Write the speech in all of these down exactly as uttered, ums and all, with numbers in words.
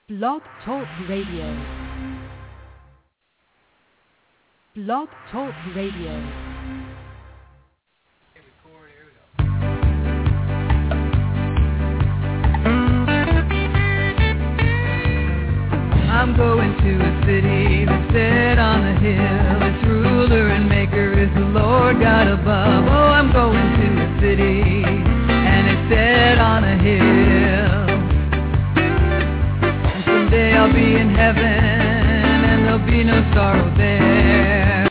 Blog Talk Radio. Blog Talk Radio. I'm going to a city that's set on a hill. Its ruler and maker is the Lord God above. Oh, I'm going to a city and it's set on a hill. And someday I'll be in heaven and there'll be no sorrow there.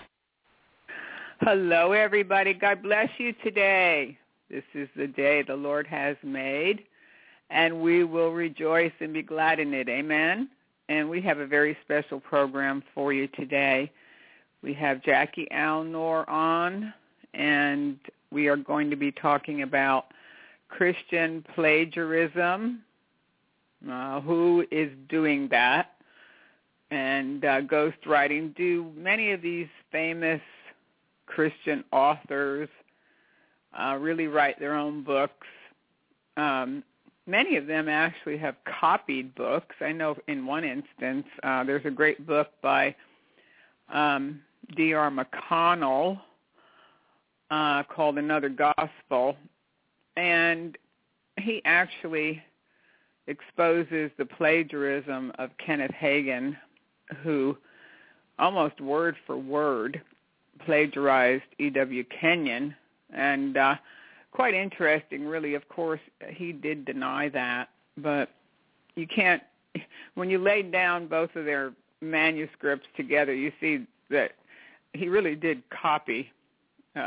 Hello, everybody. God bless you today. This is the day the Lord has made, and we will rejoice and be glad in it. Amen. And we have a very special program for you today. We have Jackie Alnor on, and we are going to be talking about Christian plagiarism, uh, who is doing that, and uh, ghostwriting. Do many of these famous Christian authors uh, really write their own books? Um Many of them actually have copied books. I know in one instance, uh, there's a great book by um, D R McConnell uh, called Another Gospel, and he actually exposes the plagiarism of Kenneth Hagin, who almost word for word plagiarized E W Kenyon, and uh, quite interesting, really. Of course, he did deny that, but you can't, when you lay down both of their manuscripts together, you see that he really did copy uh,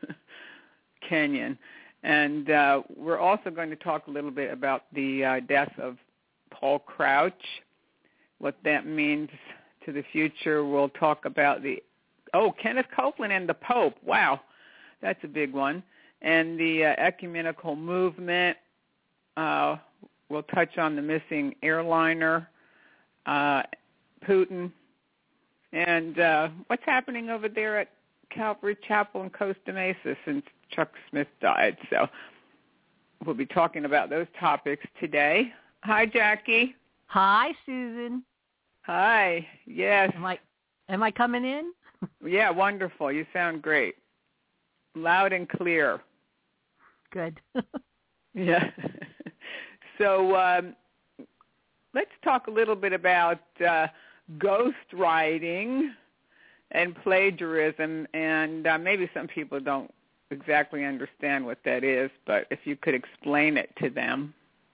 Kenyon. And uh, we're also going to talk a little bit about the uh, death of Paul Crouch, what that means to the future. We'll talk about the, oh, Kenneth Copeland and the Pope. Wow, that's a big one. And the uh, ecumenical movement. Uh, we'll touch on the missing airliner, uh, Putin, and uh, what's happening over there at Calvary Chapel in Costa Mesa since Chuck Smith died. So we'll be talking about those topics today. Hi, Jackie. Hi, Susan. Hi. Yes. Am I, am I coming in? Yeah, wonderful. You sound great. Loud and clear. Good. Yeah. So um, let's talk a little bit about uh, ghostwriting and plagiarism, and uh, maybe some people don't exactly understand what that is, but if you could explain it to them.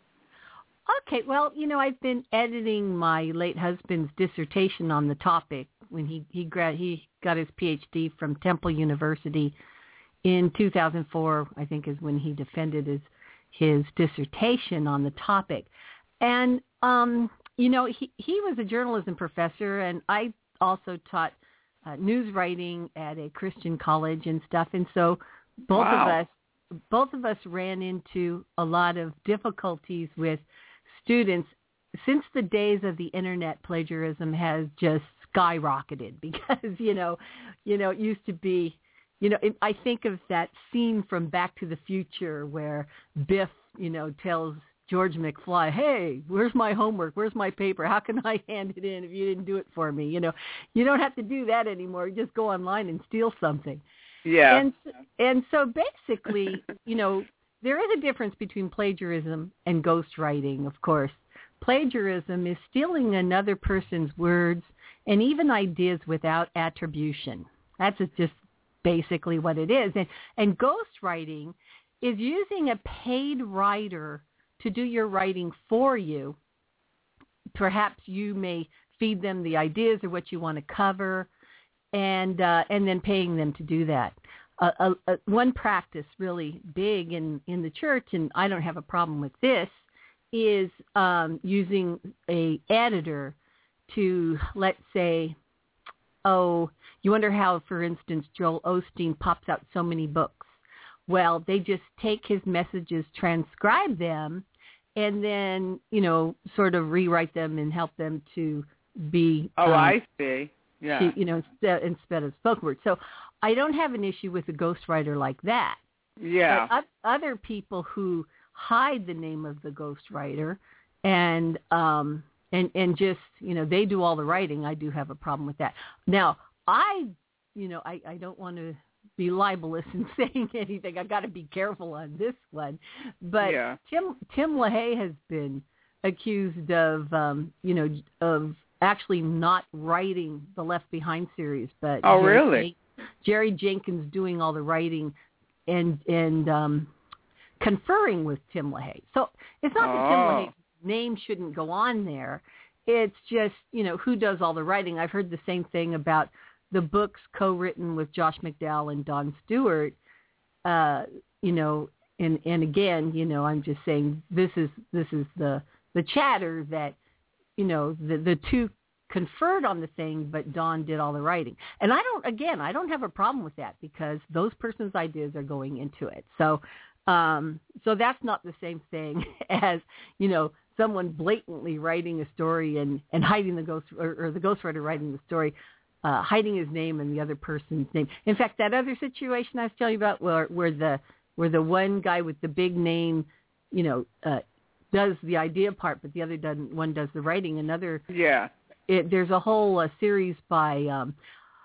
Okay, well, you know, I've been editing my late husband's dissertation on the topic when he he, grad, he got his P H D from Temple University in two thousand four, I think, is when he defended his his dissertation on the topic. And, um, you know, he, he was a journalism professor, and I also taught uh, news writing at a Christian college and stuff. And so both Wow. of us both of us ran into a lot of difficulties with students since the days of the internet. Plagiarism has just skyrocketed because, you know, you know, it used to be, You know, it, I think of that scene from Back to the Future where Biff, you know, tells George McFly, hey, where's my homework? Where's my paper? How can I hand it in if you didn't do it for me? You know, you don't have to do that anymore. You just go online and steal something. Yeah. And, and so basically, you know, there is a difference between plagiarism and ghostwriting, of course. Plagiarism is stealing another person's words and even ideas without attribution. That's just basically what it is. And, and ghostwriting is using a paid writer to do your writing for you. Perhaps you may feed them the ideas or what you want to cover, and uh, and then paying them to do that. Uh, uh, uh, one practice really big in, in the church, and I don't have a problem with this, is um, using a editor to, let's say, oh, you wonder how, for instance, Joel Osteen pops out so many books. Well, they just take his messages, transcribe them, and then, you know, sort of rewrite them and help them to be... Oh, um, I see. Yeah. To, you know, instead, instead of spoken word. So I don't have an issue with a ghostwriter like that. Yeah. But other people who hide the name of the ghostwriter and um, and and just, you know, they do all the writing. I do have a problem with that. Now, I, you know, I, I don't want to be libelous in saying anything. I got to be careful on this one. But yeah. Tim Tim LaHaye has been accused of, um, you know, of actually not writing the Left Behind series, but oh, Jerry, really? Jerry Jenkins doing all the writing and and um, conferring with Tim LaHaye. So it's not oh. that Tim LaHaye's name shouldn't go on there. It's just, you know, who does all the writing. I've heard the same thing about the books co-written with Josh McDowell and Don Stewart, uh, you know, and, and again, you know, I'm just saying this is this is the the chatter that, you know, the the two conferred on the thing, but Don did all the writing. And I don't, again, I don't have a problem with that because those person's ideas are going into it. So, um, so that's not the same thing as, you know, someone blatantly writing a story and, and hiding the ghost or, or the ghostwriter writing the story. Uh, hiding his name and the other person's name. In fact, that other situation I was telling you about, where where the where the one guy with the big name, you know, uh, does the idea part, but the other doesn't. One does the writing. Another, yeah. It, there's a whole uh, series by, um,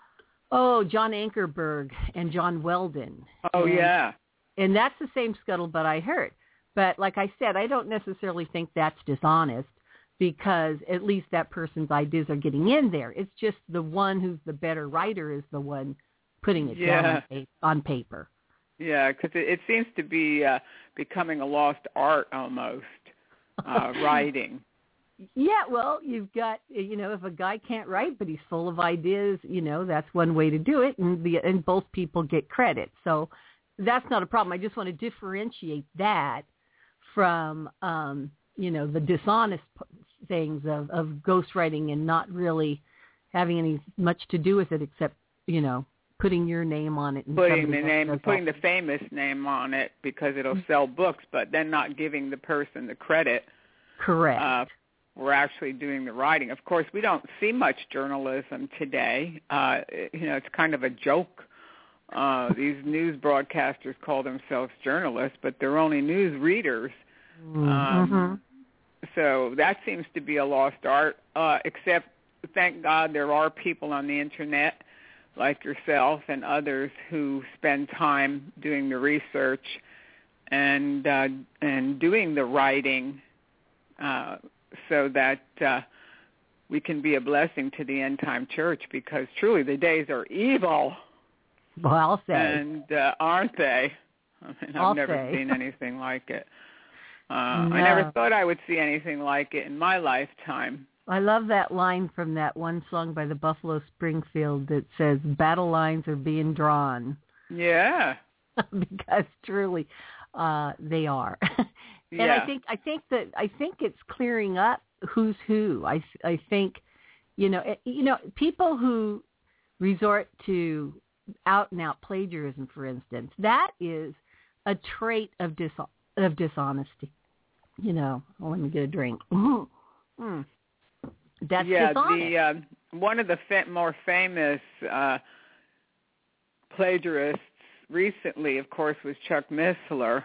oh, John Ankerberg and John Weldon. Oh and, yeah. And that's the same scuttlebutt I heard. But like I said, I don't necessarily think that's dishonest, because at least that person's ideas are getting in there. It's just the one who's the better writer is the one putting it yeah. down on, pa- on paper. Yeah, because it, it seems to be uh, becoming a lost art almost, uh, writing. Yeah, well, you've got, you know, if a guy can't write but he's full of ideas, you know, that's one way to do it, and the and both people get credit. So that's not a problem. I just want to differentiate that from, um, you know, the dishonest things of, of ghostwriting and not really having any much to do with it except, you know, putting your name on it. And putting the name, does putting all. the famous name on it because it'll sell books, but then not giving the person the credit. Correct. Uh, we're actually doing the writing. Of course, we don't see much journalism today. Uh, you know, it's kind of a joke. Uh, these news broadcasters call themselves journalists, but they're only news readers. Mm-hmm. Um, so that seems to be a lost art, uh, except, thank God, there are people on the Internet like yourself and others who spend time doing the research and uh, and doing the writing uh, so that uh, we can be a blessing to the end-time church, because truly the days are evil. Well, I'll say. And uh, aren't they? I mean, I've I'll never say. seen anything like it. Uh, no. I never thought I would see anything like it in my lifetime. I love that line from that one song by the Buffalo Springfield that says, "Battle lines are being drawn." Yeah. Because truly, uh, they are. And yeah. I think I think that I think it's clearing up who's who. I I think, you know, it, you know, people who resort to out and out plagiarism, for instance, that is a trait of dis of dishonesty. You know, well, let me get a drink. Mm. That's yeah, dishonest. the uh, one of the fa- more famous uh, plagiarists recently, of course, was Chuck Missler.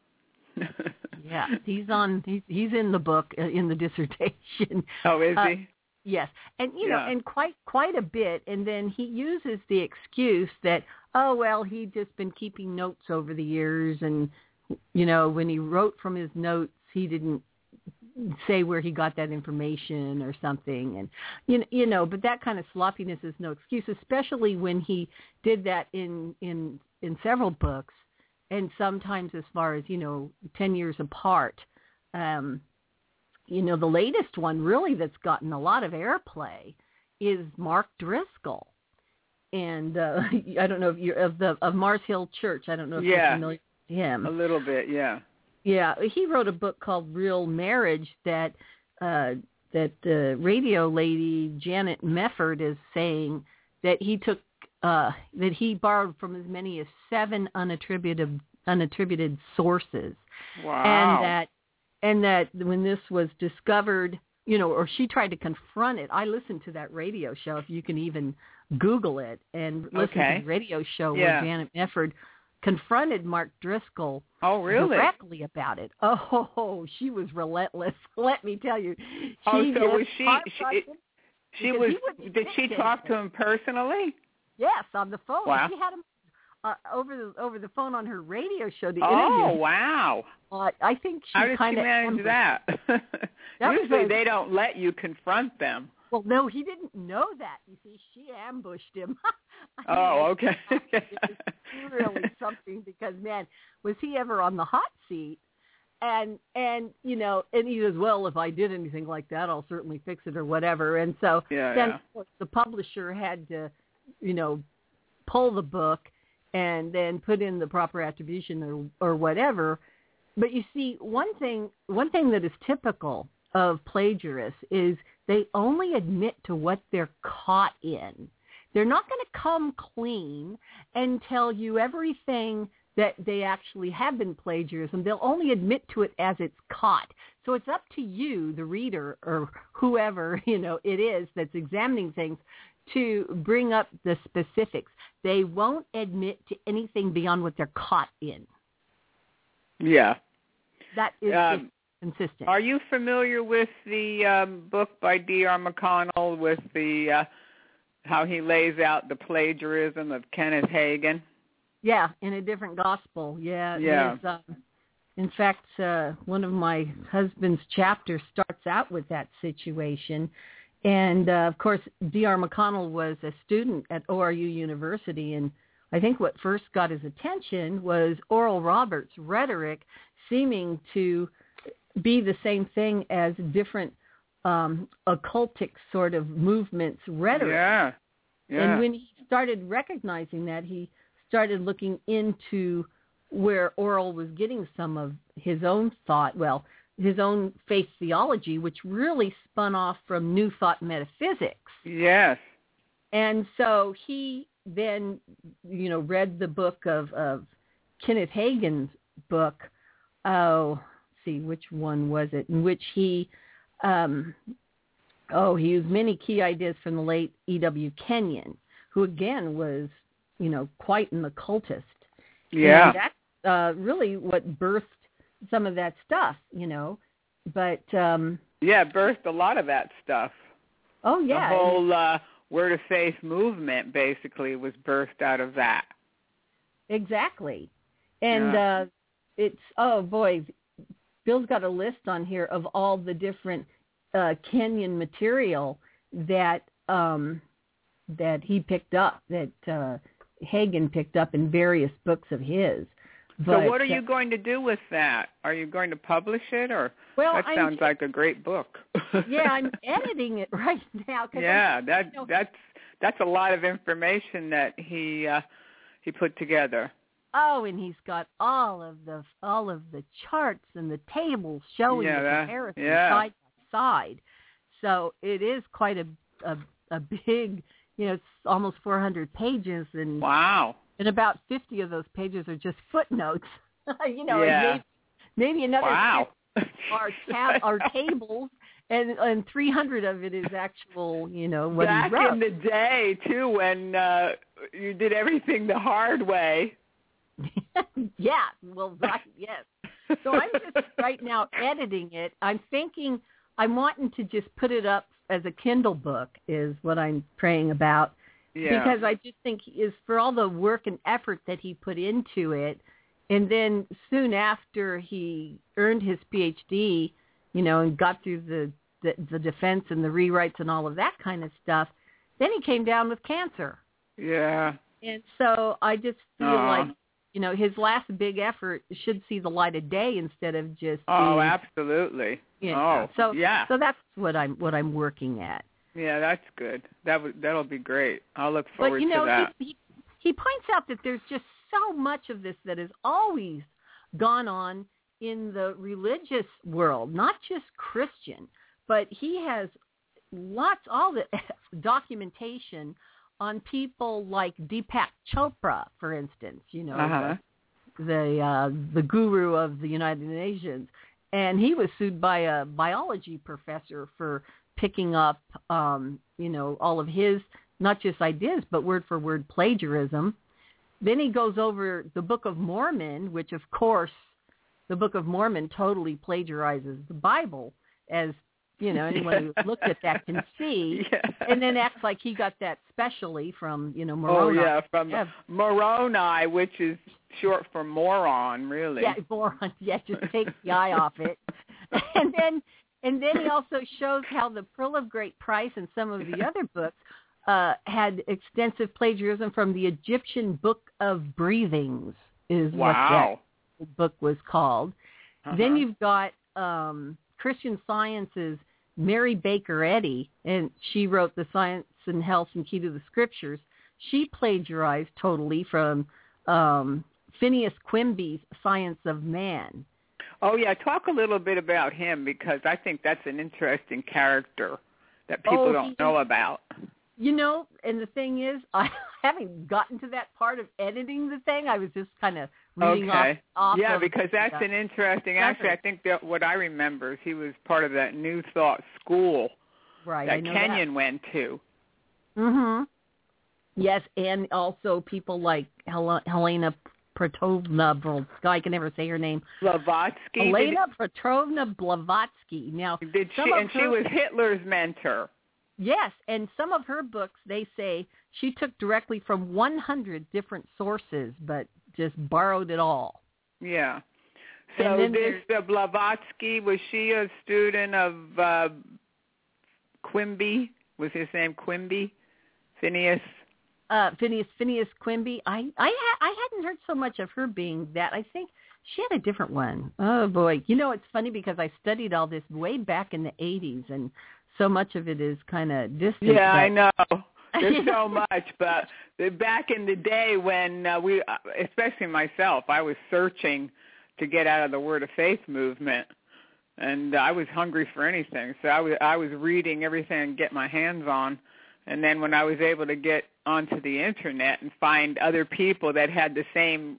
Yeah, he's on. He's he's in the book, uh, in the dissertation. Oh, is uh, he? Yes, and you know, Yeah. and quite quite a bit. And then he uses the excuse that, oh well, he'd just been keeping notes over the years, and you know, when he wrote from his notes, he didn't say where he got that information or something. And you know, you know, but that kind of sloppiness is no excuse, especially when he did that in in in several books, and sometimes as far as, you know, ten years apart. Um, you know, the latest one really that's gotten a lot of airplay is Mark Driscoll. And uh, I don't know if you're of the of Mars Hill Church. I don't know if Yeah. you're familiar with him. A little bit, yeah. Yeah, he wrote a book called Real Marriage that uh, that the radio lady Janet Mefford is saying that he took uh, that he borrowed from as many as seven unattributed unattributed sources. Wow. And that and that when this was discovered, you know, or she tried to confront it. I listened to that radio show, if you can even Google it, and listen Okay. to the radio show Yeah. where Janet Mefford confronted Mark Driscoll oh, really? directly about it. Oh, she was relentless. Let me tell you. She oh, so was she? She, she was. Did she talk to him personally? Yes, on the phone. Wow. She had him uh, over the over the phone on her radio show to interview. Oh, wow. Uh, I think she How did she manage that? that Usually a, they don't let you confront them. Well, no, he didn't know that. You see, she ambushed him. Oh, okay. It was really something because, man, was he ever on the hot seat? And, and you know, and he says, well, if I did anything like that, I'll certainly fix it or whatever. And so yeah, then yeah. of course, the publisher had to, you know, pull the book and then put in the proper attribution or, or whatever. But you see, one thing, one thing that is typical of plagiarists is they only admit to what they're caught in. They're not going to come clean and tell you everything that they actually have been plagiarism. They'll only admit to it as it's caught. So it's up to you, the reader, or whoever, you know, it is that's examining things, to bring up the specifics. They won't admit to anything beyond what they're caught in. Yeah. That is um, consistent. Are you familiar with the um, book by D R McConnell with the uh, how he lays out the plagiarism of Kenneth Hagin? Yeah, in a different gospel. Yeah. Yeah. Um, in fact, uh, one of my husband's chapters starts out with that situation. And, uh, of course, D R McConnell was a student at O R U University, and I think what first got his attention was Oral Roberts' rhetoric seeming to be the same thing as different um, occultic sort of movements rhetoric. Yeah. Yeah. And when he started recognizing that, he started looking into where Oral was getting some of his own thought, well, his own faith theology, which really spun off from New Thought metaphysics. Yes. And so he then, you know, read the book of, of Kenneth Hagin's book. Oh, see, which one was it? In which he, um, oh, he used many key ideas from the late E W Kenyon, who again was, you know, quite an occultist. Yeah. And that's uh, really what birthed some of that stuff, you know. But um, yeah, birthed a lot of that stuff. Oh yeah, the whole uh, Word of Faith movement basically was birthed out of that. Exactly, and yeah. uh, it's oh boy, Bill's got a list on here of all the different uh, Kenyon material that um, that he picked up, that uh, Hagin picked up in various books of his. But, so what are you going to do with that? Are you going to publish it, or well, that sounds I'm, like a great book? Yeah, I'm editing it right now. Yeah, I'm, that you know, that's that's a lot of information that he uh, he put together. Oh, and he's got all of the all of the charts and the tables showing yeah, the that, comparison yeah. side by side. So it is quite a a, a big, you know, it's almost four hundred pages, and wow. And about fifty of those pages are just footnotes. you know, yeah. and maybe, maybe another wow. are tab are tables, and and three hundred of it is actual, you know, what Back he wrote. in the day too, when uh, you did everything the hard way. Yeah, well, right, yes. So I'm just right now editing it. I'm thinking I'm wanting to just put it up as a Kindle book is what I'm praying about. Yeah. Because I just think is for all the work and effort that he put into it, and then soon after he earned his P H D, you know, and got through the, the, the defense and the rewrites and all of that kind of stuff, then he came down with cancer. Yeah. And so I just feel Aww. like, you know, his last big effort should see the light of day instead of just oh, being, absolutely. You know, oh, so yeah. So that's what I'm what I'm working at. Yeah, that's good. That would that'll be great. I'll look forward but, you know, to that. He, he, he points out that there's just so much of this that has always gone on in the religious world, not just Christian, but he has lots, all the documentation on people like Deepak Chopra, for instance, you know, uh-huh. the the, uh, the guru of the United Nations. And he was sued by a biology professor for picking up, um, you know, all of his, not just ideas, but word for word plagiarism. then he goes over the Book of Mormon, which, of course, the Book of Mormon totally plagiarizes the Bible, as, you know, anyone who looked at that can see, yeah. and then acts like he got that specially from, you know, Moroni. Oh, yeah, from yeah. Moroni, which is short for moron, really. Yeah, moron. Yeah, just take the eye off it. And then and then he also shows how the Pearl of Great Price and some of the other books uh, had extensive plagiarism from the Egyptian Book of Breathings, is wow. what that book was called. Uh-huh. Then you've got um, Christian Science's Mary Baker Eddy, and she wrote The Science and Health and Key to the Scriptures. She plagiarized totally from um, Phineas Quimby's Science of Man. Oh, yeah. Talk a little bit about him, because I think that's an interesting character that people oh, don't he, know about. You know, and the thing is, I haven't gotten to that part of editing the thing. I was just kind of reading okay. off, off Yeah, of, because that's uh, an interesting, actually, I think that what I remember is he was part of that New Thought school right, that Kenyon that. went to. Mm-hmm. Yes, and also people like Hel- Helena Petrovna, I can never say her name. Blavatsky. Helena Petrovna Blavatsky. Now, did she? And her, she was Hitler's mentor. Yes, and some of her books, they say she took directly from one hundred different sources, but just borrowed it all. Yeah. So this uh, Blavatsky, was she a student of uh, Quimby? Was his name Quimby? Phineas? Uh, Phineas Phineas Quimby. I I ha- I hadn't heard so much of her being that. I think she had a different one. Oh boy, you know, it's funny because I studied all this way back in the eighties, and so much of it is kind of distant. Yeah, I know. There's so much, but back in the day when uh, we, especially myself, I was searching to get out of the Word of Faith movement, and I was hungry for anything. So I was I was reading everything I could get my hands on. And then when I was able to get onto the internet and find other people that had the same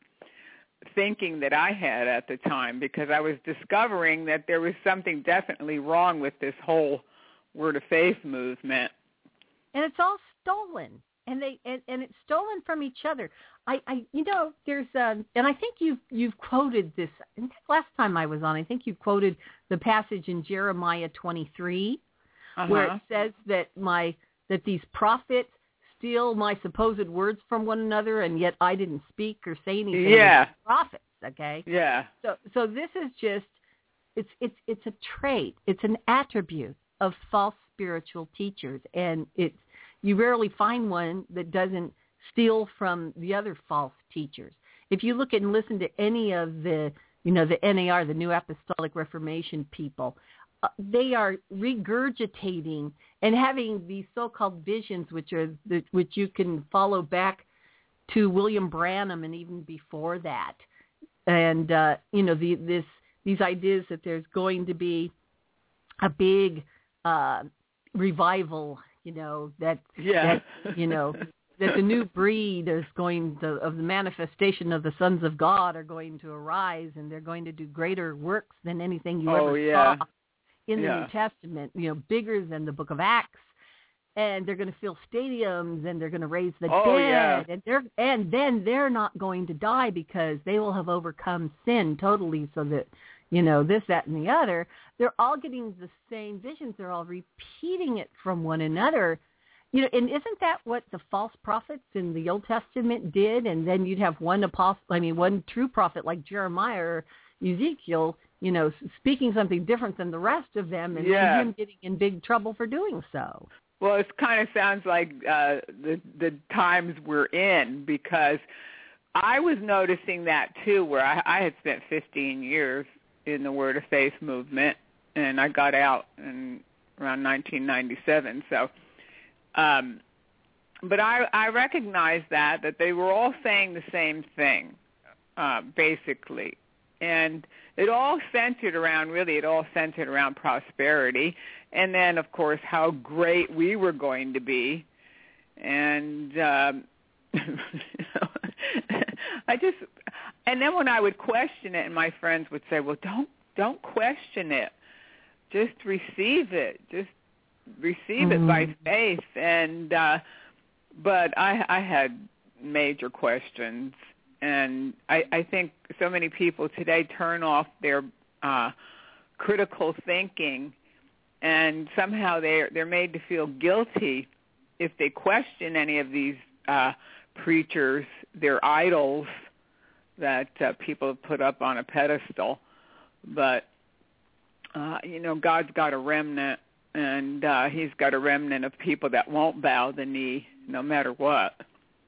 thinking that I had at the time, because I was discovering that there was something definitely wrong with this whole Word of Faith movement. And it's all stolen, and they and, and it's stolen from each other. I, I you know, there's um, and I think you've you've quoted this. In fact, last time I was on, I think you quoted the passage in Jeremiah twenty-three, uh-huh. where it says that my that these prophets steal my supposed words from one another, and yet I didn't speak or say anything. Yeah, prophets. Okay. Yeah. So so this is just it's it's it's a trait. It's an attribute of false spiritual teachers, and it's you rarely find one that doesn't steal from the other false teachers. If you look and listen to any of the, you know, the N A R, the New Apostolic Reformation people, uh, they are regurgitating and having these so-called visions, which are the, which you can follow back to William Branham and even before that, and uh, you know the, this these ideas that there's going to be a big uh, revival. You know, that, yeah. that, you know, that the new breed is going to, of the manifestation of the sons of God are going to arise, and they're going to do greater works than anything you oh, ever yeah. saw in the yeah. New Testament, you know, bigger than the book of Acts. And they're going to fill stadiums, and they're going to raise the oh, dead. Yeah. And they're and then they're not going to die because they will have overcome sin totally, so that, you know, this, that, and the other. They're all getting the same visions. They're all repeating it from one another. You know, and isn't that what the false prophets in the Old Testament did? And then you'd have one apostle, I mean, one true prophet like Jeremiah or Ezekiel, you know, speaking something different than the rest of them, and yeah. then him getting in big trouble for doing so. Well, it kind of sounds like uh, the the times we're in, because I was noticing that too, where I, I had spent fifteen years in the Word of Faith movement, and I got out in around nineteen ninety-seven. So, um, but I, I recognized that that they were all saying the same thing, uh, basically, and it all centered around really. It all centered around prosperity, and then of course how great we were going to be, and um, I just. And then when I would question it, and my friends would say, well, don't don't question it. Just receive it. Just receive mm-hmm. it by faith. And uh, but I, I had major questions. And I, I think so many people today turn off their uh, critical thinking, and somehow they're, they're made to feel guilty if they question any of these uh, preachers, their idols that uh, people have put up on a pedestal. But, uh, you know, God's got a remnant, and uh, he's got a remnant of people that won't bow the knee no matter what.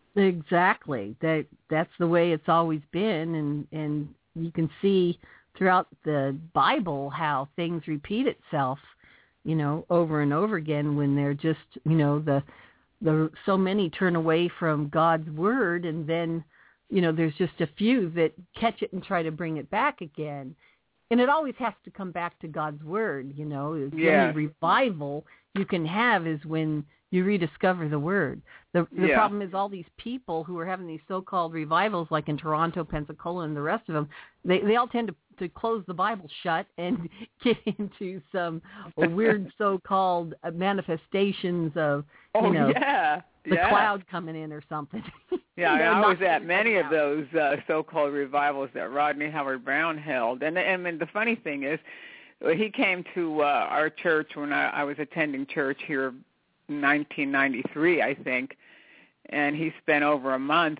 Exactly. That that's the way it's always been, and and you can see throughout the Bible how things repeat itself, you know, over and over again when they're just, you know, the the so many turn away from God's word, and then, you know, there's just a few that catch it and try to bring it back again. And it always has to come back to God's word, you know. The yeah. only revival you can have is when you rediscover the word. The, the yeah. problem is all these people who are having these so-called revivals, like in Toronto, Pensacola, and the rest of them, they, they all tend to, to close the Bible shut and get into some weird so-called manifestations of, you oh, know, yeah. the yeah. cloud coming in or something. Yeah, you know, I was at knocking many everybody of those uh, so-called revivals that Rodney Howard Brown held. And, and, and the funny thing is, he came to uh, our church when I, I was attending church here in nineteen ninety-three, I think, and he spent over a month.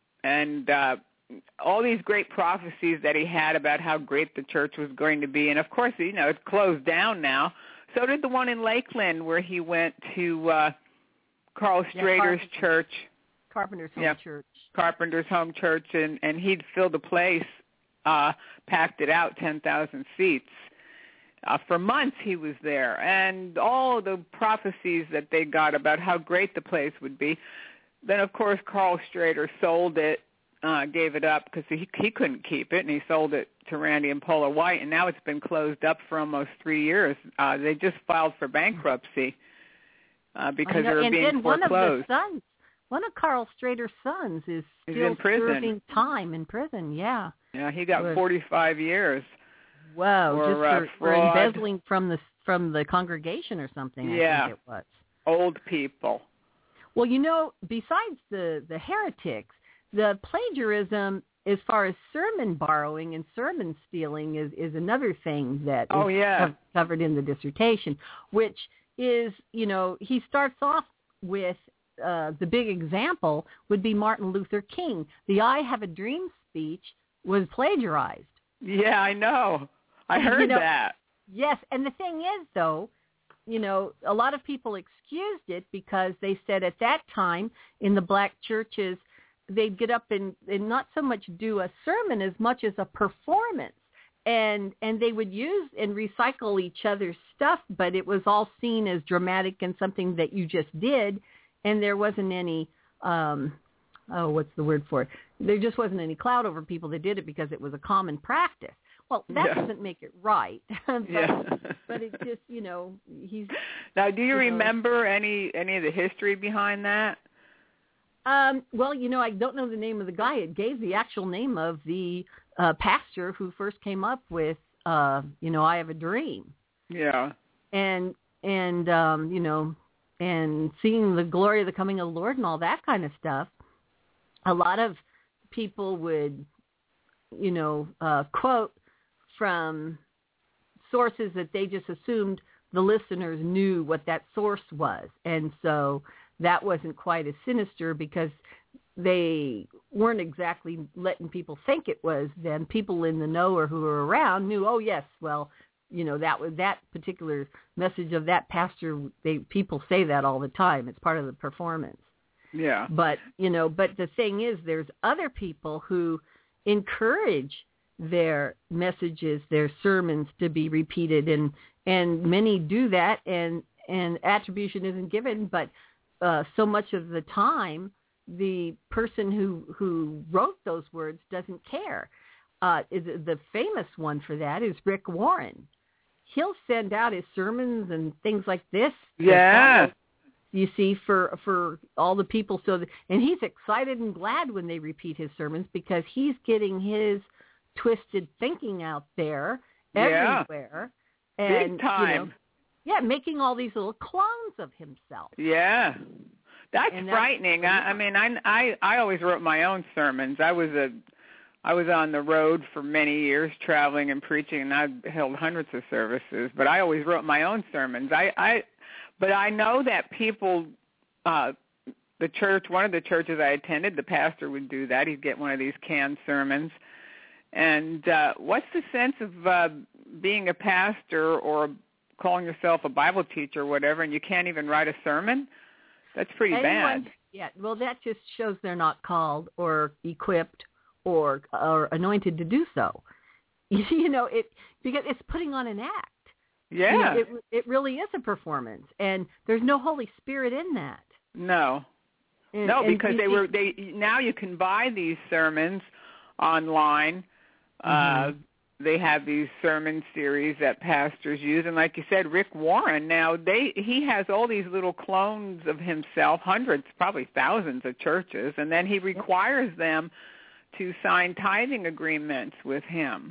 And uh, all these great prophecies that he had about how great the church was going to be. And, of course, you know, it's closed down now. So did the one in Lakeland where he went to uh, Carl Strader's yeah, church. Carpenter's Home yeah, Church. Carpenter's Home Church, and, and he'd filled the place, uh, packed it out, ten thousand seats. Uh, for months he was there, and all the prophecies that they got about how great the place would be. Then, of course, Carl Strader sold it, uh, gave it up because he, he couldn't keep it, and he sold it to Randy and Paula White, and now it's been closed up for almost three years. Uh, they just filed for bankruptcy uh, because they were and, being and foreclosed. One of the sons, one of Carl Strader's sons is He's still in prison. serving time in prison, yeah. Yeah, he got Was, forty-five years. Wow, or, just for, uh, for embezzling from the from the congregation or something, yeah. I think it was. Old people. Well, you know, besides the, the heretics, the plagiarism as far as sermon borrowing and sermon stealing is, is another thing that oh, is yeah. covered in the dissertation, which is, you know, he starts off with uh, the big example would be Martin Luther King. The I Have a Dream speech was plagiarized. Yeah, I know. I heard you know, that. Yes, and the thing is, though, you know, a lot of people excused it because they said at that time in the black churches, they'd get up and, and not so much do a sermon as much as a performance. And and they would use and recycle each other's stuff, but it was all seen as dramatic and something that you just did, and there wasn't any, um, oh, what's the word for it? There just wasn't any cloud over people that did it because it was a common practice. Well, that yeah. doesn't make it right. but, yeah. but it's just, you know, he's... Now, do you, you remember know, any any of the history behind that? Um, well, you know, I don't know the name of the guy. It gave the actual name of the uh, pastor who first came up with, uh, you know, I Have a Dream. Yeah. And, and um, you know, and seeing the glory of the coming of the Lord and all that kind of stuff. A lot of people would, you know, uh, quote from sources that they just assumed the listeners knew what that source was. And so that wasn't quite as sinister because they weren't exactly letting people think it was them. People in the know or who were around knew, oh, yes, well, you know, that was that particular message of that pastor. They people say that all the time. It's part of the performance. Yeah. But, you know, but the thing is there's other people who encourage their messages, their sermons to be repeated, and and many do that, and and attribution isn't given, but uh, so much of the time the person who who wrote those words doesn't care. Uh, is the famous one for that is Rick Warren. He'll send out his sermons and things like this. Yeah. You see, for for all the people, so that, and he's excited and glad when they repeat his sermons because he's getting his twisted thinking out there everywhere, yeah. and big time. You know, yeah, making all these little clones of himself. Yeah. That's, that's frightening. I, I mean, I, I I always wrote my own sermons. I was a I was on the road for many years, traveling and preaching, and I held hundreds of services. But I always wrote my own sermons. I, I but I know that people, uh, the church, one of the churches I attended, the pastor would do that. He'd get one of these canned sermons. And uh, what's the sense of uh, being a pastor or calling yourself a Bible teacher or whatever, and you can't even write a sermon? That's pretty Anyone, bad. Yeah, well, that just shows they're not called or equipped or or anointed to do so. You know, it because it's putting on an act. Yeah. You know, it it really is a performance, and there's no Holy Spirit in that. No. And, no, and because they were they now you can buy these sermons online. Mm-hmm. Uh, they have these sermon series that pastors use, and like you said, Rick Warren. Now they he has all these little clones of himself, hundreds, probably thousands of churches, and then he requires them to sign tithing agreements with him.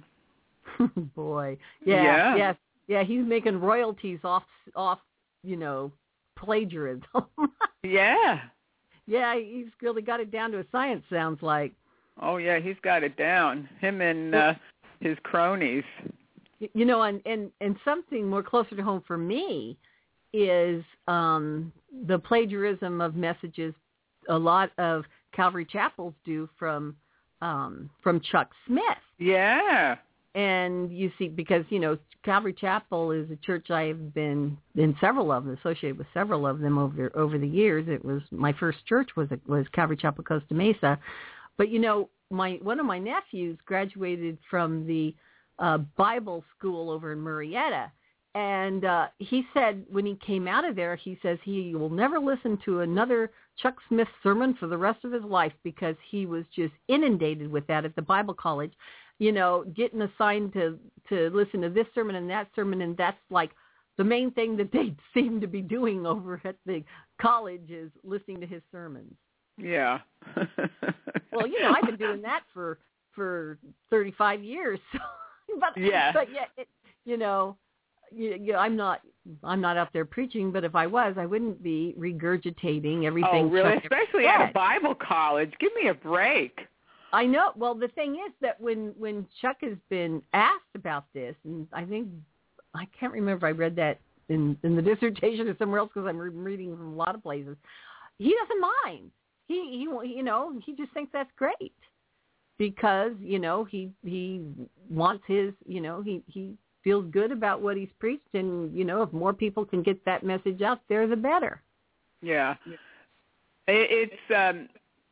Boy, yeah, yeah, yeah, yeah. He's making royalties off off, you know, plagiarism. yeah, yeah. He's really got it down to a science. Sounds like. Oh yeah, he's got it down. Him and uh, his cronies. You know, and, and, and something more closer to home for me is um, the plagiarism of messages a lot of Calvary Chapels do from um, from Chuck Smith. Yeah. And you see, because, you know, Calvary Chapel is a church I've been in several of them, associated with several of them over over the years. It was my first church was was Calvary Chapel Costa Mesa. But, you know, my one of my nephews graduated from the uh, Bible school over in Murrieta. And uh, he said when he came out of there, he says he will never listen to another Chuck Smith sermon for the rest of his life because he was just inundated with that at the Bible college, you know, getting assigned to, to listen to this sermon and that sermon. And that's like the main thing that they seem to be doing over at the college is listening to his sermons. Yeah. Well, you know, I've been doing that for for thirty-five years. So, but yeah. But yet, it, you know, you, you know, I'm not I'm not up there preaching. But if I was, I wouldn't be regurgitating everything. Oh, really? Chuck Especially at a Bible college. Give me a break. I know. Well, the thing is that when when Chuck has been asked about this, and I think I can't remember if I read that in in the dissertation or somewhere else because I'm reading from a lot of places. He doesn't mind. He, he, you know, he just thinks that's great because, you know, he he wants his, you know, he, he feels good about what he's preached. And, you know, if more people can get that message out there, the better. Yeah. It, it's, um,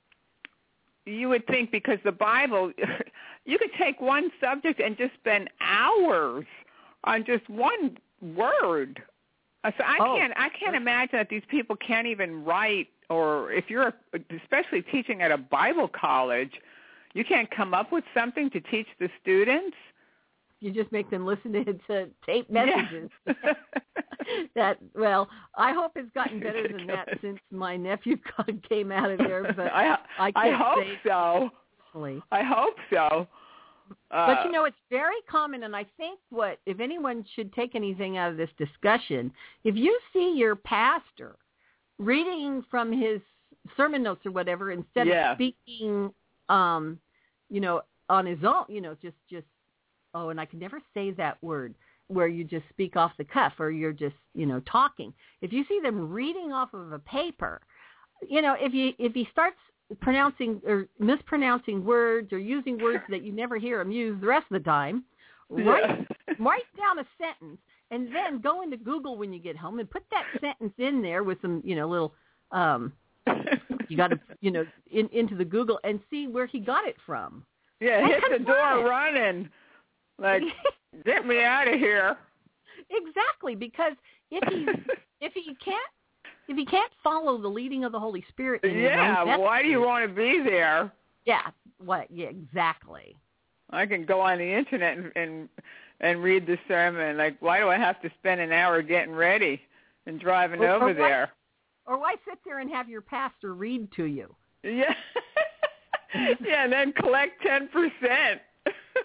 you would think because the Bible, you could take one subject and just spend hours on just one word. So I oh. can't, I can't imagine that these people can't even write. Or if you're especially teaching at a Bible college, you can't come up with something to teach the students. You just make them listen to, to tape messages. Yeah. That well, I hope it's gotten better than that since my nephew came out of there. But I, I, can't I hope say so. Personally. I hope so. Uh, but you know, it's very common, and I think what if anyone should take anything out of this discussion, if you see your pastor reading from his sermon notes or whatever instead yeah. of speaking, um, you know, on his own, you know, just, just, oh, and I can never say that word where you just speak off the cuff or you're just, you know, talking. If you see them reading off of a paper, you know, if you, if he starts pronouncing or mispronouncing words or using words that you never hear him use the rest of the time, write, yeah. write down a sentence. And then go into Google when you get home and put that sentence in there with some, you know, little, um, you got to, you know, in, into the Google and see where he got it from. Yeah, and hit the door it. running. Like, get me out of here. Exactly, because if he if he can't if he can't follow the leading of the Holy Spirit, in yeah, his own why do you want to be there? Yeah, what? Yeah, exactly. I can go on the internet and, and and read the sermon. Like, why do I have to spend an hour getting ready and driving or, over or why, there? Or why sit there and have your pastor read to you? Yeah, yeah, and then collect ten percent.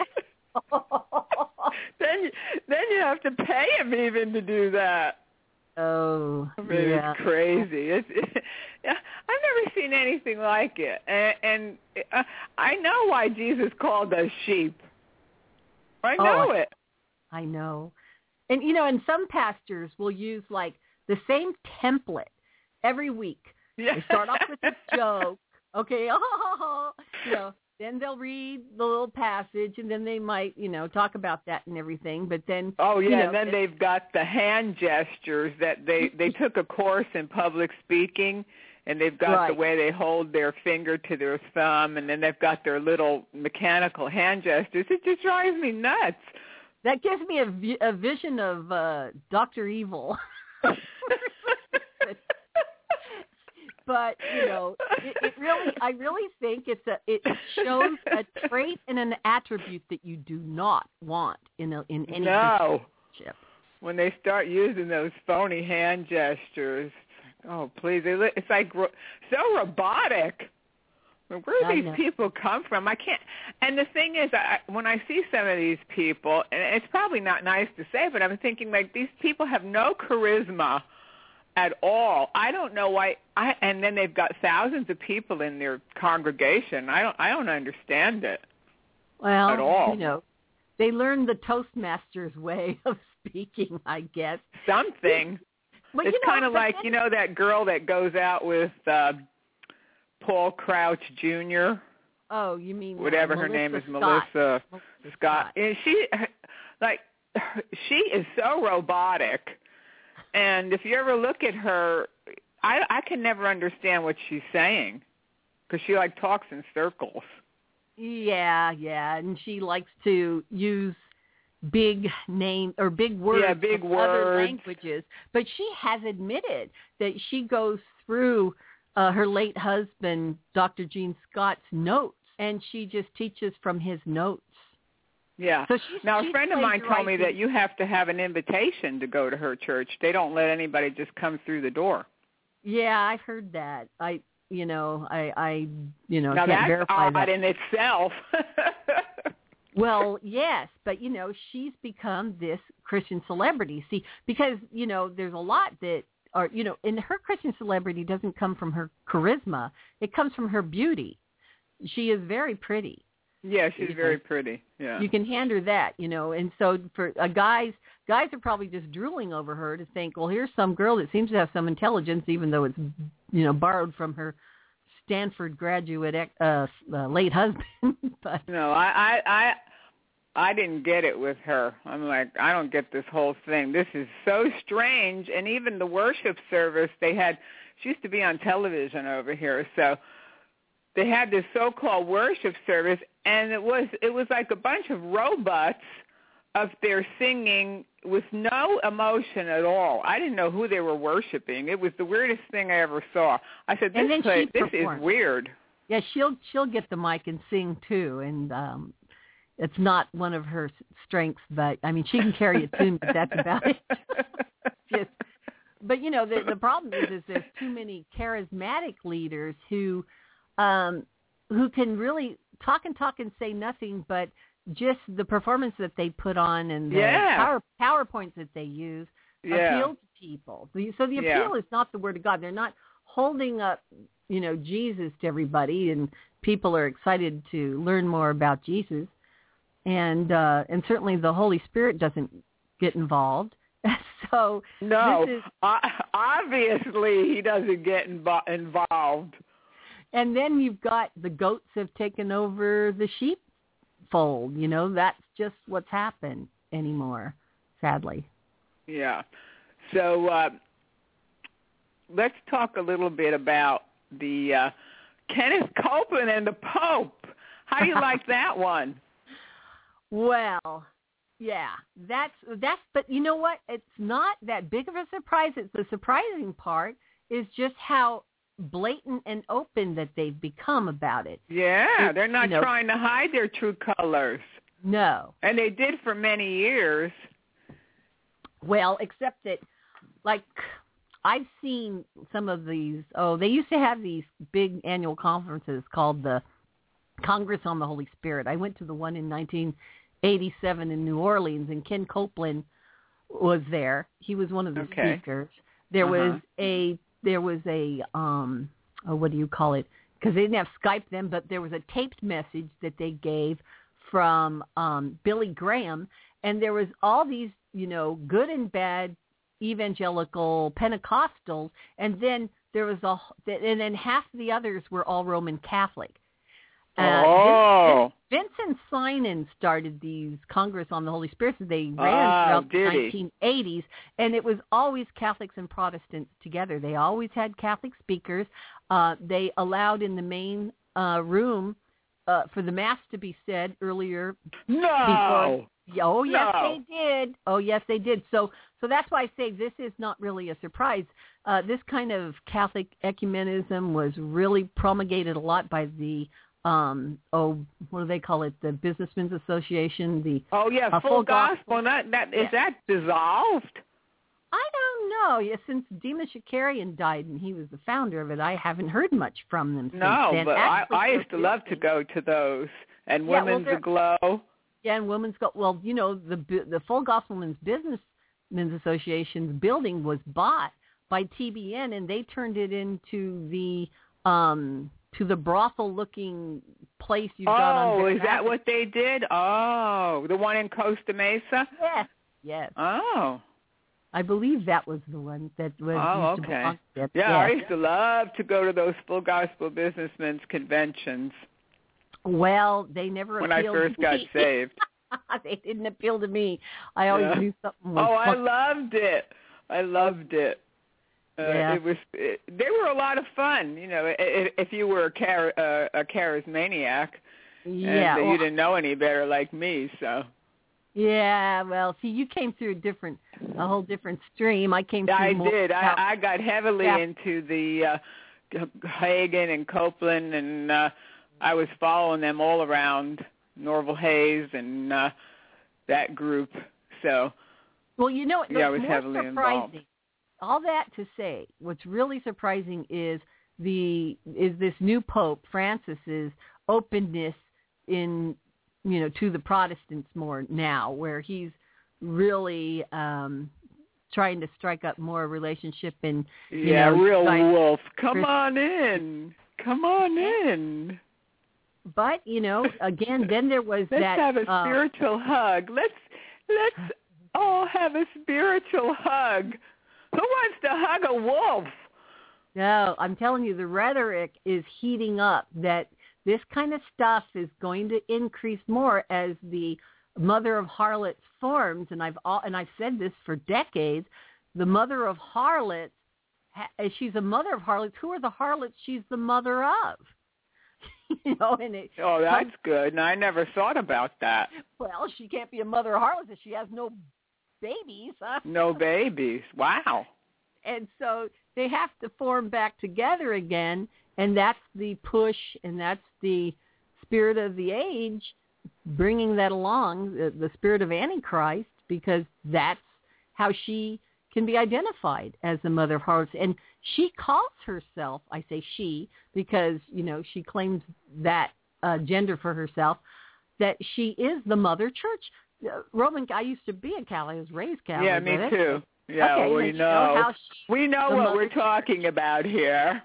then, then you have to pay him even to do that. Oh, I mean, yeah. it's crazy. It's, it, I've never seen anything like it, and, and uh, I know why Jesus called us sheep. I know oh, it. I know. And, you know, and some pastors will use, like, the same template every week. Yeah. They start off with a joke, okay, oh, you know, then they'll read the little passage, and then they might, you know, talk about that and everything. But then, oh yeah, you know, and then they've got the hand gestures that they they took a course in public speaking, and they've got right. the way they hold their finger to their thumb, and then they've got their little mechanical hand gestures. It just drives me nuts. That gives me a, vi- a vision of uh, Doctor Evil. But, you know, it, it really, I really think it's a, it shows a trait and an attribute that you do not want in a, in any no. relationship. When they start using those phony hand gestures, oh, please, they, it's like ro- so robotic. Where do I these know. people come from? I can't. And the thing is, I, when I see some of these people, and it's probably not nice to say, but I'm thinking, like, these people have no charisma at all. I don't know why. I and then they've got thousands of people in their congregation. I don't. I don't understand it. Well, at all. You know, they learned the Toastmasters way of speaking, I guess. Something. Well, it's you know, kind of like, you know, that girl that goes out with uh, Paul Crouch Junior Oh, you mean whatever uh, her name is, Scott. Melissa Melissa Scott. Scott. And she, like, she is so robotic. And if you ever look at her, I, I can never understand what she's saying because she, like, talks in circles. Yeah, yeah, and she likes to use big name or big words yeah, big from words. other languages. But she has admitted that she goes through uh, her late husband, Doctor Gene Scott's notes, and she just teaches from his notes. Yeah. So she's, now, she's a friend of mine told me that you have to have an invitation to go to her church. They don't let anybody just come through the door. Yeah, I've heard that. I, you know, I, I, you know, now can't that's verify odd that in itself. Well, yes, but, you know, she's become this Christian celebrity. See, because, you know, there's a lot that are, you know, and her Christian celebrity doesn't come from her charisma. It comes from her beauty. She is very pretty. Yeah, she's you very know, pretty. Yeah. You can hand her that, you know, and so for uh, guys, guys are probably just drooling over her to think, well, here's some girl that seems to have some intelligence, even though it's, you know, borrowed from her Stanford graduate uh, uh, late husband. But no, I, I, I, I didn't get it with her. I'm like, I don't get this whole thing. This is so strange. And even the worship service they had, she used to be on television over here, so they had this so-called worship service, and it was it was like a bunch of robots up there singing with no emotion at all. I didn't know who they were worshiping. It was the weirdest thing I ever saw. I said, And this then place, she this is performed. weird. Yeah, she'll she'll get the mic and sing too, and um, it's not one of her strengths. But I mean, she can carry a tune, but that's about it. Just, but you know, the the problem is, is there's too many charismatic leaders who, um, who can really talk and talk and say nothing, but just the performance that they put on and the Yeah. power PowerPoints that they use Yeah. appeal to people. The- So the Yeah. appeal is not the word of God. They're not holding up, you know, Jesus to everybody, and people are excited to learn more about Jesus. And uh, and certainly the Holy Spirit doesn't get involved. So No, this is, uh, obviously he doesn't get invo- involved. and then you've got the goats have taken over the sheepfold. You know, that's just what's happened anymore, sadly. Yeah. So uh, let's talk a little bit about the uh, Kenneth Copeland and the Pope. How do you like that one? Well, yeah, that's that's. But you know what? It's not that big of a surprise. It's the surprising part is just how blatant and open that they've become about it. Yeah, It- they're not you know- trying to hide their true colors. No. And they did for many years. Well, except that, like, I've seen some of these. Oh, they used to have these big annual conferences called the Congress on the Holy Spirit. I went to the one in nineteen eighty-seven in New Orleans, and Ken Copeland was there. He was one of the Okay. speakers. There Uh-huh. was a there was a um oh, what do you call it? Because they didn't have Skype then, but there was a taped message that they gave from um, Billy Graham, and there was all these, you know, good and bad evangelical Pentecostals, and then there was a, and then half the others were all Roman Catholic. Uh, oh. Vincent, Vincent Synan started these Congress on the Holy Spirit. So they ran Oh, throughout the did he? nineteen eighties, and it was always Catholics and Protestants together. They always had Catholic speakers. Uh, they allowed in the main uh, room uh, for the Mass to be said earlier. No. Before, oh, yes, No. they did. Oh, yes, they did. So, so that's why I say this is not really a surprise. Uh, this kind of Catholic ecumenism was really promulgated a lot by the Um, oh, what do they call it? The Businessmen's Association. The Oh yeah, uh, full, full gospel. gospel. That that is Yeah. that dissolved? I don't know. Yeah, since Dima Shakarian died and he was the founder of it, I haven't heard much from them since No, then. but I, Actually, I they're used to love to building- go to those and Yeah, well, Women's they're- Aglow. Yeah, and Women's Go. Well, you know, the the Full Gospelmen's Businessmen's Association's building was bought by T B N, and they turned it into the um to the brothel-looking place you've got on. Oh, Grand is that Avenue. what they did? Oh, the one in Costa Mesa? Yes, yes. Oh. I believe that was the one that was Oh, used to okay. belong to it. Yeah, I Yes. used to love to go to those Full Gospel Businessmen's conventions Well, they never when I appealed first to got me. saved. They didn't appeal to me. I always Yeah. knew something was Oh, I fucked. loved it. I loved it. Uh, Yeah. It was. It, they were a lot of fun. You know, if, if you were a, char, uh, a charismaniac, Yeah. and uh, well, you didn't know any better, like me. So yeah. Well, see, you came through a different, a whole different stream. I came through I more did. about- I, I got heavily Yeah. into the uh, Hagen and Copeland, and uh, I was following them all around Norval Hayes and uh, that group. So Well, you know, Yeah, I what's was more heavily surprising, involved. all that to say, what's really surprising is the is this new Pope Francis's openness in, you know, to the Protestants more now, where he's really um, trying to strike up more relationship and you yeah, know, real guys- wolf. Come Chris- on in. Come on in. But you know, again, then there was Let's that. have a uh, spiritual hug. Let's let's all have a spiritual hug. Who wants to hug a wolf? No, I'm telling you, the rhetoric is heating up that this kind of stuff is going to increase more as the mother of harlots forms. And I've all, and I've said this for decades. The mother of harlots, ha- she's a mother of harlots. Who are the harlots she's the mother of? you know, and it. Oh, that's good. And I never thought about that. Well, she can't be a mother of harlots if she has no babies. Huh? No babies. Wow. And so they have to form back together again, and that's the push, and that's the spirit of the age, bringing that along, the, the spirit of Antichrist, because that's how she can be identified as the mother of harlots. And she calls herself, I say she, because, you know, she claims that uh, gender for herself, that she is the mother church. Uh, Roman, I used to be a Catholic. I was raised Catholic. Yeah, me but too. Yeah, okay, we then you know. know how she, we know the what mother we're church- talking about here.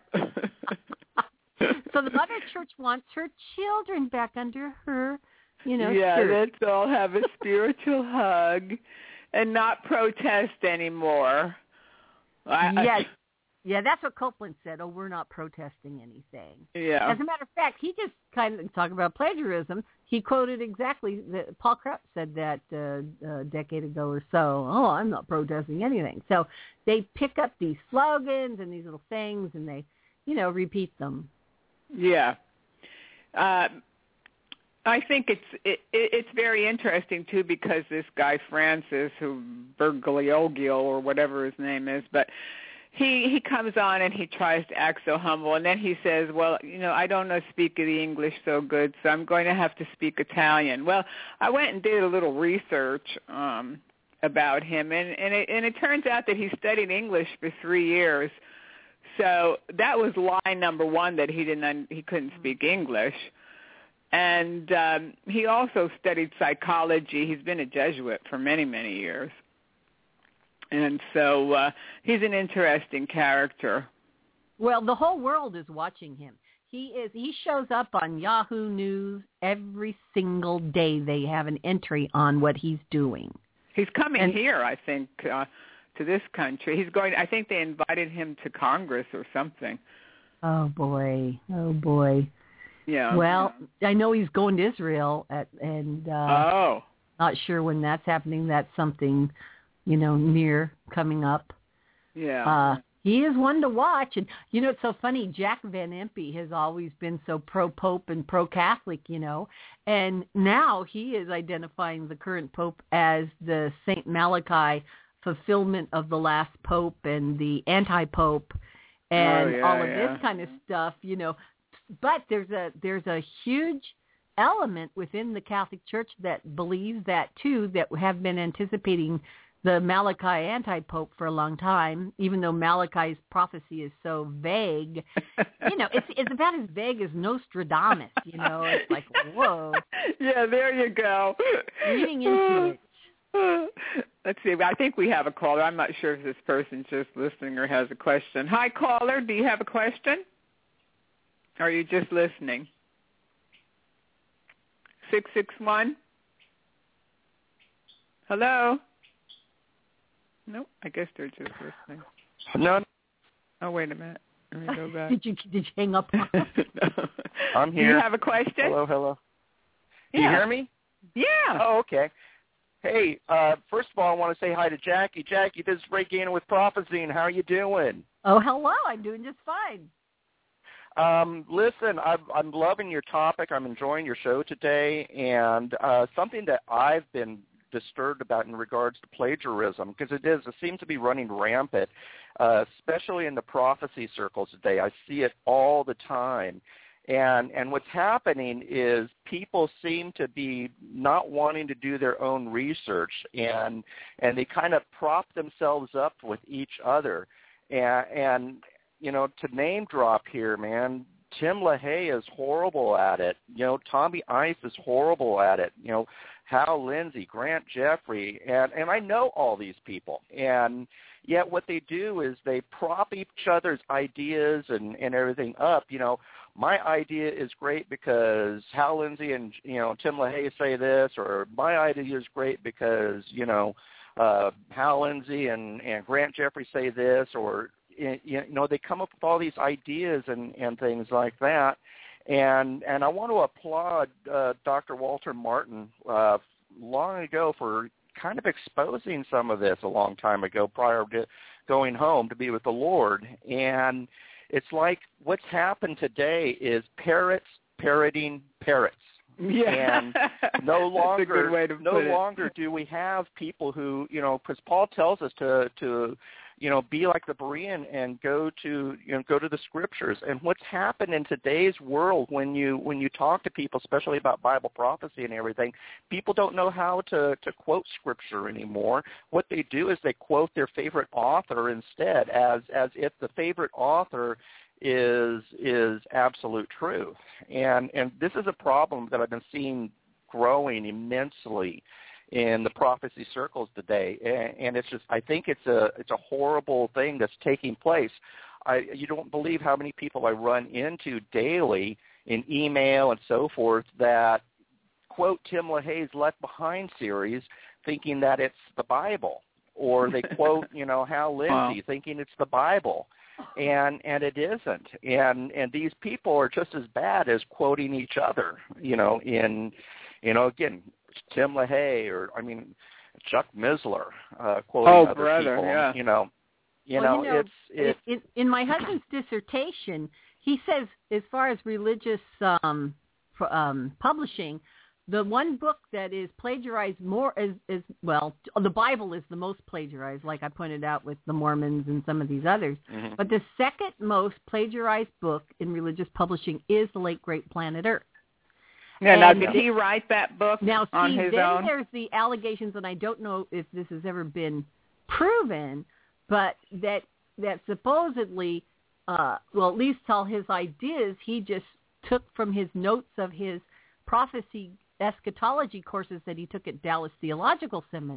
So the mother church wants her children back under her, you know, yeah, skirt. let's all have a spiritual hug and not protest anymore. I, Yes. Yeah, that's what Copeland said. Oh, we're not protesting anything. Yeah. As a matter of fact, he just kind of talking about plagiarism. He quoted exactly that Paul Krebs said that uh, a decade ago or so. Oh, I'm not protesting anything. So they pick up these slogans and these little things, and they, you know, repeat them. Yeah. Uh, I think it's it, it's very interesting too, because this guy Francis, who Bergoglio or whatever his name is, but he he comes on and he tries to act so humble, and then he says, well, you know, I don't know speak the English so good, so I'm going to have to speak Italian. Well, I went and did a little research um, about him, and and it, and it turns out that he studied English for three years. So that was lie number one, that he didn't he couldn't speak English. And um, he also studied psychology. He's been a Jesuit for many, many years. And so uh, he's an interesting character. Well, the whole world is watching him. He is. He shows up on Yahoo News every single day. They have an entry on what he's doing. He's coming and, here, I think, uh, to this country. He's going. I think they invited him to Congress or something. Oh boy! Oh boy! Yeah. Well, yeah. I know he's going to Israel, at, and uh, oh, not sure when that's happening. That's something, you know, near coming up. Yeah. Uh, He is one to watch. And, you know, it's so funny. Jack Van Impe has always been so pro-Pope and pro-Catholic, you know. And now he is identifying the current Pope as the Saint Malachi fulfillment of the last Pope and the anti-Pope and oh, yeah, all of yeah. this kind of stuff, you know. But there's a there's a huge element within the Catholic Church that believes that, too, that have been anticipating the Malachi anti-Pope for a long time, even though Malachi's prophecy is so vague. You know, it's it's about as vague as Nostradamus, you know. It's like, whoa. Yeah, there you go. Reading into it. Let's see. I think we have a caller. I'm not sure if this person's just listening or has a question. Hi, caller. Do you have a question? Or are you just listening? six six one? Hello? No, I guess they're just listening. No. Oh, wait a minute. Let me go back. Did you did you hang up? No. I'm here. Do you have a question? Hello, hello. Yeah. Do you hear me? Yeah. Oh, okay. Hey, uh, first of all, I want to say hi to Jackie. Jackie, this is Ray Gainer with Prophecy, and how are you doing? Oh, hello. I'm doing just fine. Um, listen, I've, I'm loving your topic. I'm enjoying your show today, and uh, something that I've been disturbed about in regards to plagiarism, because it is, it seems to be running rampant, uh, especially in the prophecy circles today. I see it all the time. And and what's happening is people seem to be not wanting to do their own research, and and they kind of prop themselves up with each other. And, and you know, to name drop here, man, Tim LaHaye is horrible at it. You know, Tommy Ice is horrible at it. You know, Hal Lindsey, Grant Jeffrey, and, and I know all these people. And yet what they do is they prop each other's ideas and, and everything up. You know, my idea is great because Hal Lindsey and, you know, Tim LaHaye say this, or my idea is great because, you know, uh, Hal Lindsey and, and Grant Jeffrey say this, or, you know, they come up with all these ideas and, and things like that. And and I want to applaud uh, Doctor Walter Martin uh, long ago for kind of exposing some of this a long time ago prior to going home to be with the Lord. And it's like what's happened today is parrots parroting parrots. Yeah. And no longer, That's a good way to no put it. longer do we have people who, you know, because Paul tells us to, to, you know, be like the Berean and go to, you know, go to the scriptures. And what's happened in today's world when you when you talk to people, especially about Bible prophecy and everything, people don't know how to, to quote scripture anymore. What they do is they quote their favorite author instead, as as if the favorite author is is absolute truth. And and this is a problem that I've been seeing growing immensely in the prophecy circles today, and, and it's just, I think it's a it's a horrible thing that's taking place. I you don't believe how many people I run into daily in email and so forth that quote Tim LaHaye's Left Behind series thinking that it's the Bible, or they quote, you know, Hal Lindsey wow. thinking it's the Bible. And and it isn't. And and these people are just as bad as quoting each other, you know, in, you know, again, Tim LaHaye, or, I mean, Chuck Missler uh, quoting oh, other brother, people, yeah. you know. You, well, know, you know, it's, it's in, in my husband's dissertation, he says, as far as religious um, um, publishing, the one book that is plagiarized more is, is, well, the Bible is the most plagiarized, like I pointed out with the Mormons and some of these others. Mm-hmm. But the second most plagiarized book in religious publishing is The Late Great Planet Earth. Yeah, now, And did he write that book now, on see, his then own? there's the allegations, and I don't know if this has ever been proven, but that that supposedly, uh, well, at least all his ideas, he just took from his notes of his prophecy eschatology courses that he took at Dallas Theological Sem-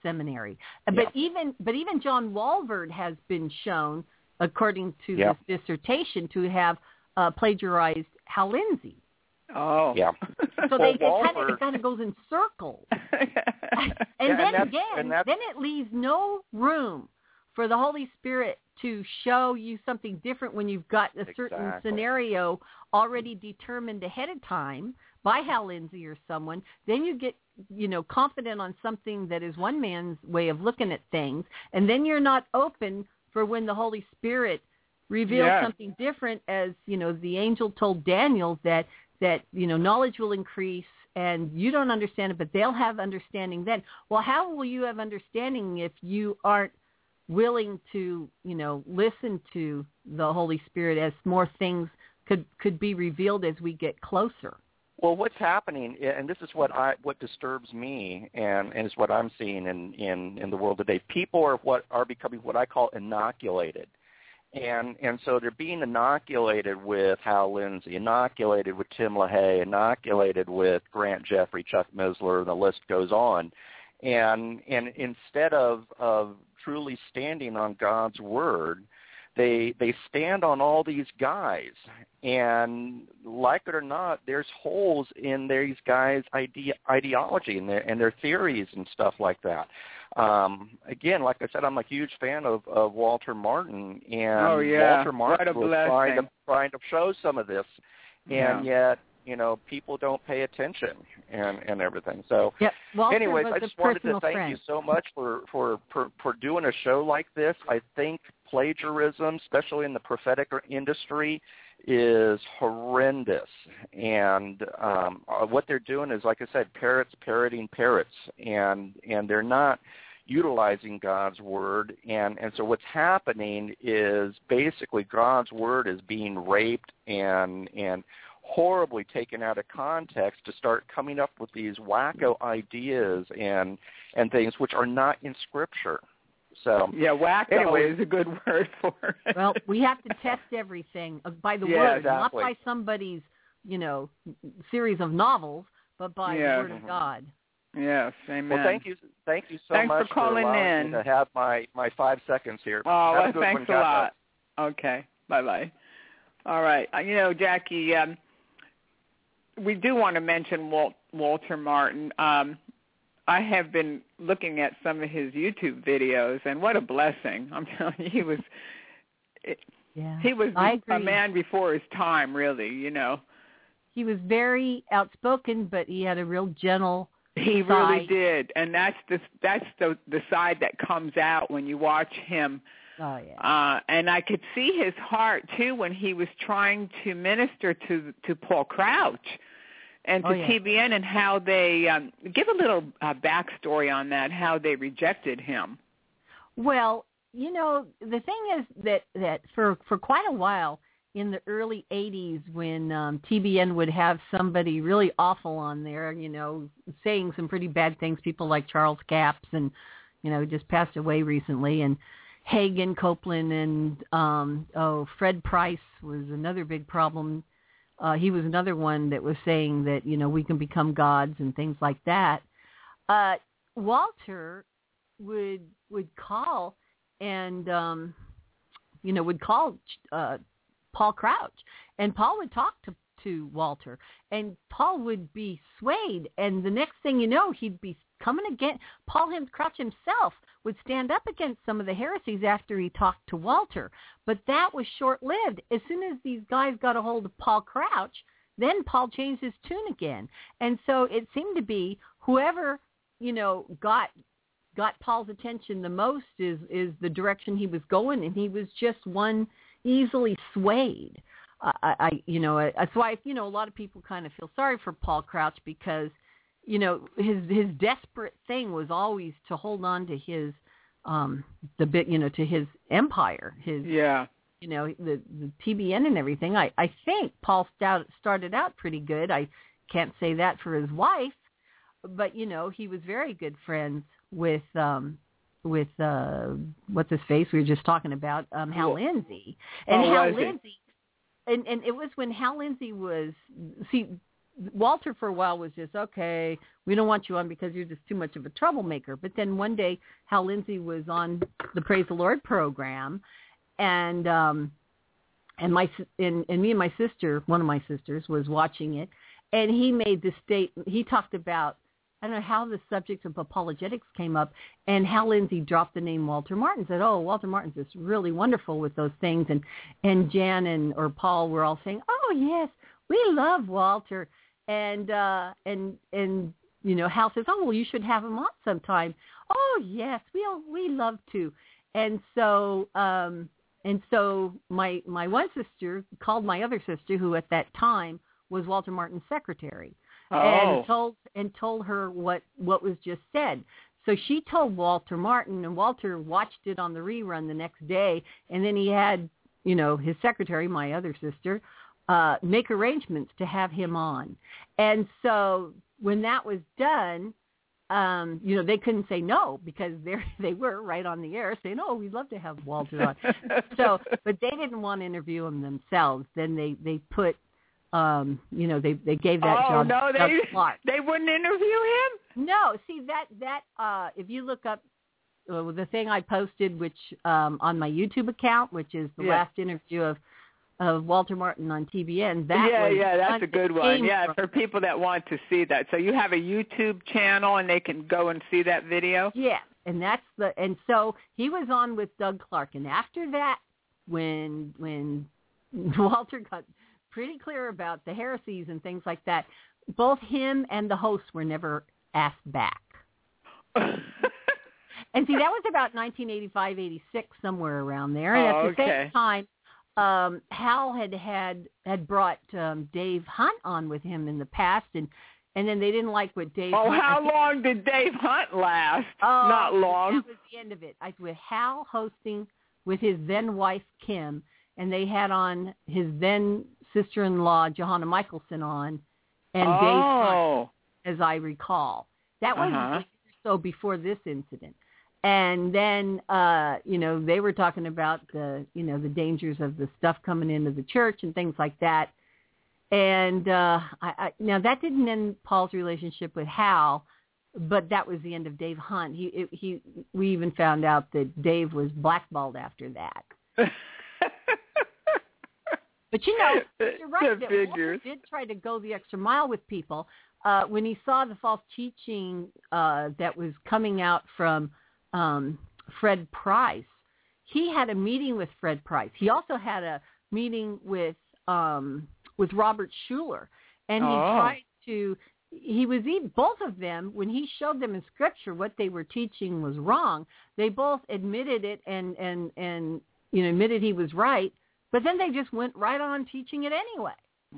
seminary. Yeah. But even but even John Walvoord has been shown, according to Yeah. this dissertation, to have uh, plagiarized Hal Lindsey. Oh. Yeah. So Well, they, it kind of Walvoord- it kind of goes in circles. and Yeah, then and that's- again, and that's- then it leaves no room for the Holy Spirit to show you something different when you've got a certain Exactly. scenario already determined ahead of time by Hal Lindsey or someone. Then you get, you know, confident on something that is one man's way of looking at things, and then you're not open for when the Holy Spirit reveals Yeah. something different, as, you know, the angel told Daniel that, that, you know, knowledge will increase and you don't understand it, but they'll have understanding then. Well, how will you have understanding if you aren't willing to, you know, listen to the Holy Spirit as more things could, could be revealed as we get closer? Well, what's happening, and this is what I what disturbs me, and, and is what I'm seeing in, in, in the world today. People are what are becoming what I call inoculated, and and so they're being inoculated with Hal Lindsey, inoculated with Tim LaHaye, inoculated with Grant Jeffrey, Chuck Missler, and the list goes on, and and instead of of truly standing on God's word, They they stand on all these guys, and like it or not, there's holes in these guys' ide- ideology and their and their theories and stuff like that. Um, again, like I said, I'm a huge fan of, of Walter Martin, and Oh, yeah. Walter Martin What a was trying to blessing. trying to show some of this, and Yeah. yet you know people don't pay attention and and everything. So. Yep. Walter Anyways, was I a just wanted to personal thank friend. you so much for, for, for, for doing a show like this. I think plagiarism, especially in the prophetic industry, is horrendous. And um, what they're doing is, like I said, parrots parroting parrots, and and they're not utilizing God's word. And, and so what's happening is basically God's word is being raped and and horribly taken out of context to start coming up with these wacko ideas and and things which are not in Scripture. So Yeah, wacko Anyway. is a good word for it. Well, we have to test everything by the Yeah, word, exactly. not by somebody's, you know, series of novels, but by Yeah. the word of God. Yes, amen. well, thank you, thank you so Thanks for much calling allowing in. me to have my, my five seconds here. Oh, Have well, a good thanks one. a God lot. bless. Okay, bye-bye. All right. Uh, You know, Jackie, um, we do want to mention Walt, Walter Martin. Um, I have been looking at some of his YouTube videos, and what a blessing. I'm telling you, he was Yeah, he was I a agree. man before his time, really, you know. He was very outspoken, but he had a real gentle He side. really did, and that's the that's the the side that comes out when you watch him. Oh, yeah. Uh, and I could see his heart too when he was trying to minister to to Paul Crouch and to Oh, yeah. T B N, and how they um, give a little uh, backstory on that, how they rejected him. Well, you know, the thing is that, that for, for quite a while in the early eighties when um, T B N would have somebody really awful on there, you know, saying some pretty bad things, people like Charles Capps and, you know, just passed away recently, and Hagen Copeland and, um, oh, Fred Price was another big problem. Uh, he was another one that was saying that, you know, we can become gods and things like that. Uh, Walter would would call and, um, you know, would call uh, Paul Crouch. And Paul would talk to, to Walter. And Paul would be swayed. And the next thing you know, he'd be coming again. Paul him, Crouch himself would stand up against some of the heresies after he talked to Walter. But that was short-lived. As soon as these guys got a hold of Paul Crouch, then Paul changed his tune again. And so it seemed to be whoever, you know, got got Paul's attention the most is, is the direction he was going, and he was just one easily swayed. Uh, I, I, you know, that's why, you know, a lot of people kind of feel sorry for Paul Crouch because, you know, his his desperate thing was always to hold on to his, um, the bit, you know, to his empire, his, Yeah. you know, the, the T B N and everything. I, I think Paul stout, started out pretty good. I can't say that for his wife, but, you know, he was very good friends with, um, with, uh, what's his face we were just talking about, um, Hal Well, Lindsey. And oh, Hal was he? Lindsey, and, and it was when Hal Lindsey was, see, Walter for a while was just, okay, we don't want you on because you're just too much of a troublemaker. But then one day, Hal Lindsey was on the Praise the Lord program, and um, and my and, and me and my sister, one of my sisters, was watching it, and he made this statement. He talked about, I don't know how the subject of apologetics came up, and Hal Lindsey dropped the name Walter Martin, said, oh, Walter Martin's just really wonderful with those things. And, and Jan and or Paul were all saying, oh, yes, we love Walter. And, uh, and, and you know, Hal says, oh, well, you should have him on sometime. Oh, yes, we'll, we love to. And so, um, and so my, my one sister called my other sister, who at that time was Walter Martin's secretary. Oh. And told and told her what, what was just said. So she told Walter Martin, and Walter watched it on the rerun the next day, and then he had, you know, his secretary, my other sister, uh, make arrangements to have him on. And so when that was done, um, you know, they couldn't say no because they they were right on the air saying, oh, we'd love to have Walter on. So, but they didn't want to interview him themselves. Then they, they put, Um, you know, they they gave that oh, job. no, to Doug they Clark. they wouldn't interview him? No, see that that uh, if you look up uh, the thing I posted, which um, on my YouTube account, which is the yeah. last interview of of Walter Martin on T B N. That yeah, was yeah, that's a good one. Yeah, from. for people that want to see that. So you have a YouTube channel, and they can go and see that video. Yeah, and that's the and so he was on with Doug Clark, and after that, when when Walter got pretty clear about the heresies and things like that, both him and the host were never asked back. And see, that was about nineteen eighty-five, eighty-six, somewhere around there. And oh, at the okay. same time, um, Hal had had, had brought um, Dave Hunt on with him in the past, and, and then they didn't like what Dave Oh, Hunt... how think, long did Dave Hunt last? oh, Not long. That was the end of it. I, with Hal hosting with his then-wife, Kim, and they had on his then sister-in-law, Johanna Michelson, on, and oh. Dave Hunt, as I recall. That was Uh-huh. a year or so before this incident. And then, uh, you know, they were talking about the, you know, the dangers of the stuff coming into the church and things like that. And uh, I, I, now that didn't end Paul's relationship with Hal, but that was the end of Dave Hunt. He, it, he, we even found out that Dave was blackballed after that. But, you know, you're right that Walter did try to go the extra mile with people. Uh, when he saw the false teaching uh, that was coming out from um, Fred Price, he had a meeting with Fred Price. He also had a meeting with um, with Robert Schuller. And he oh. tried to, he was, both of them, when he showed them in Scripture what they were teaching was wrong, they both admitted it and, and, and you know, admitted he was right. But then they just went right on teaching it anyway.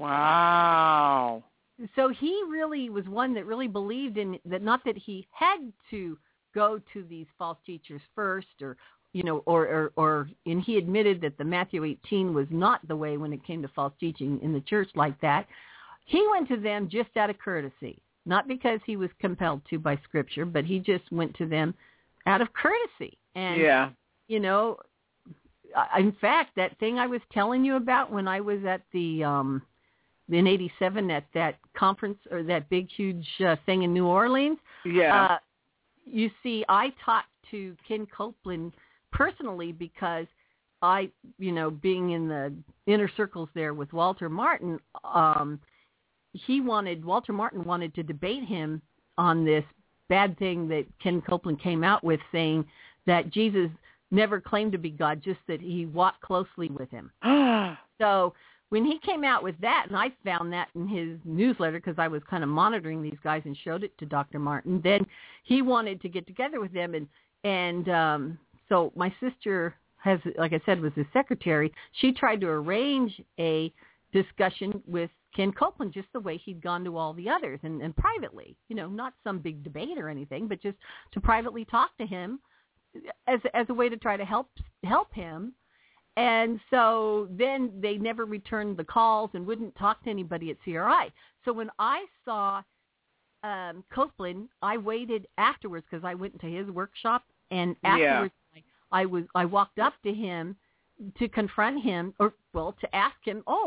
Wow. So he really was one that really believed in that, not that he had to go to these false teachers first or, you know, or, or, or, and he admitted that the Matthew eighteen was not the way when it came to false teaching in the church like that. He went to them just out of courtesy, not because he was compelled to by Scripture, but he just went to them out of courtesy. And, yeah. you know, in fact, that thing I was telling you about when I was at the, um, in eighty-seven at that conference or that big, huge uh, thing in New Orleans. Yeah. Uh, you see, I talked to Ken Copeland personally because I, you know, being in the inner circles there with Walter Martin, um, he wanted, Walter Martin wanted to debate him on this bad thing that Ken Copeland came out with, saying that Jesus never claimed to be God, just that he walked closely with him. So when he came out with that, and I found that in his newsletter because I was kind of monitoring these guys and showed it to Doctor Martin, then he wanted to get together with them. And, and um, so my sister has, like I said, was his secretary. She tried to arrange a discussion with Ken Copeland just the way he'd gone to all the others and, and privately, you know, not some big debate or anything, but just to privately talk to him as as a way to try to help help him. And so then they never returned the calls and wouldn't talk to anybody at C R I. So when I saw um, Copeland, I waited afterwards because I went to his workshop, and afterwards yeah. I, I was I walked up to him to confront him, or well, to ask him, oh,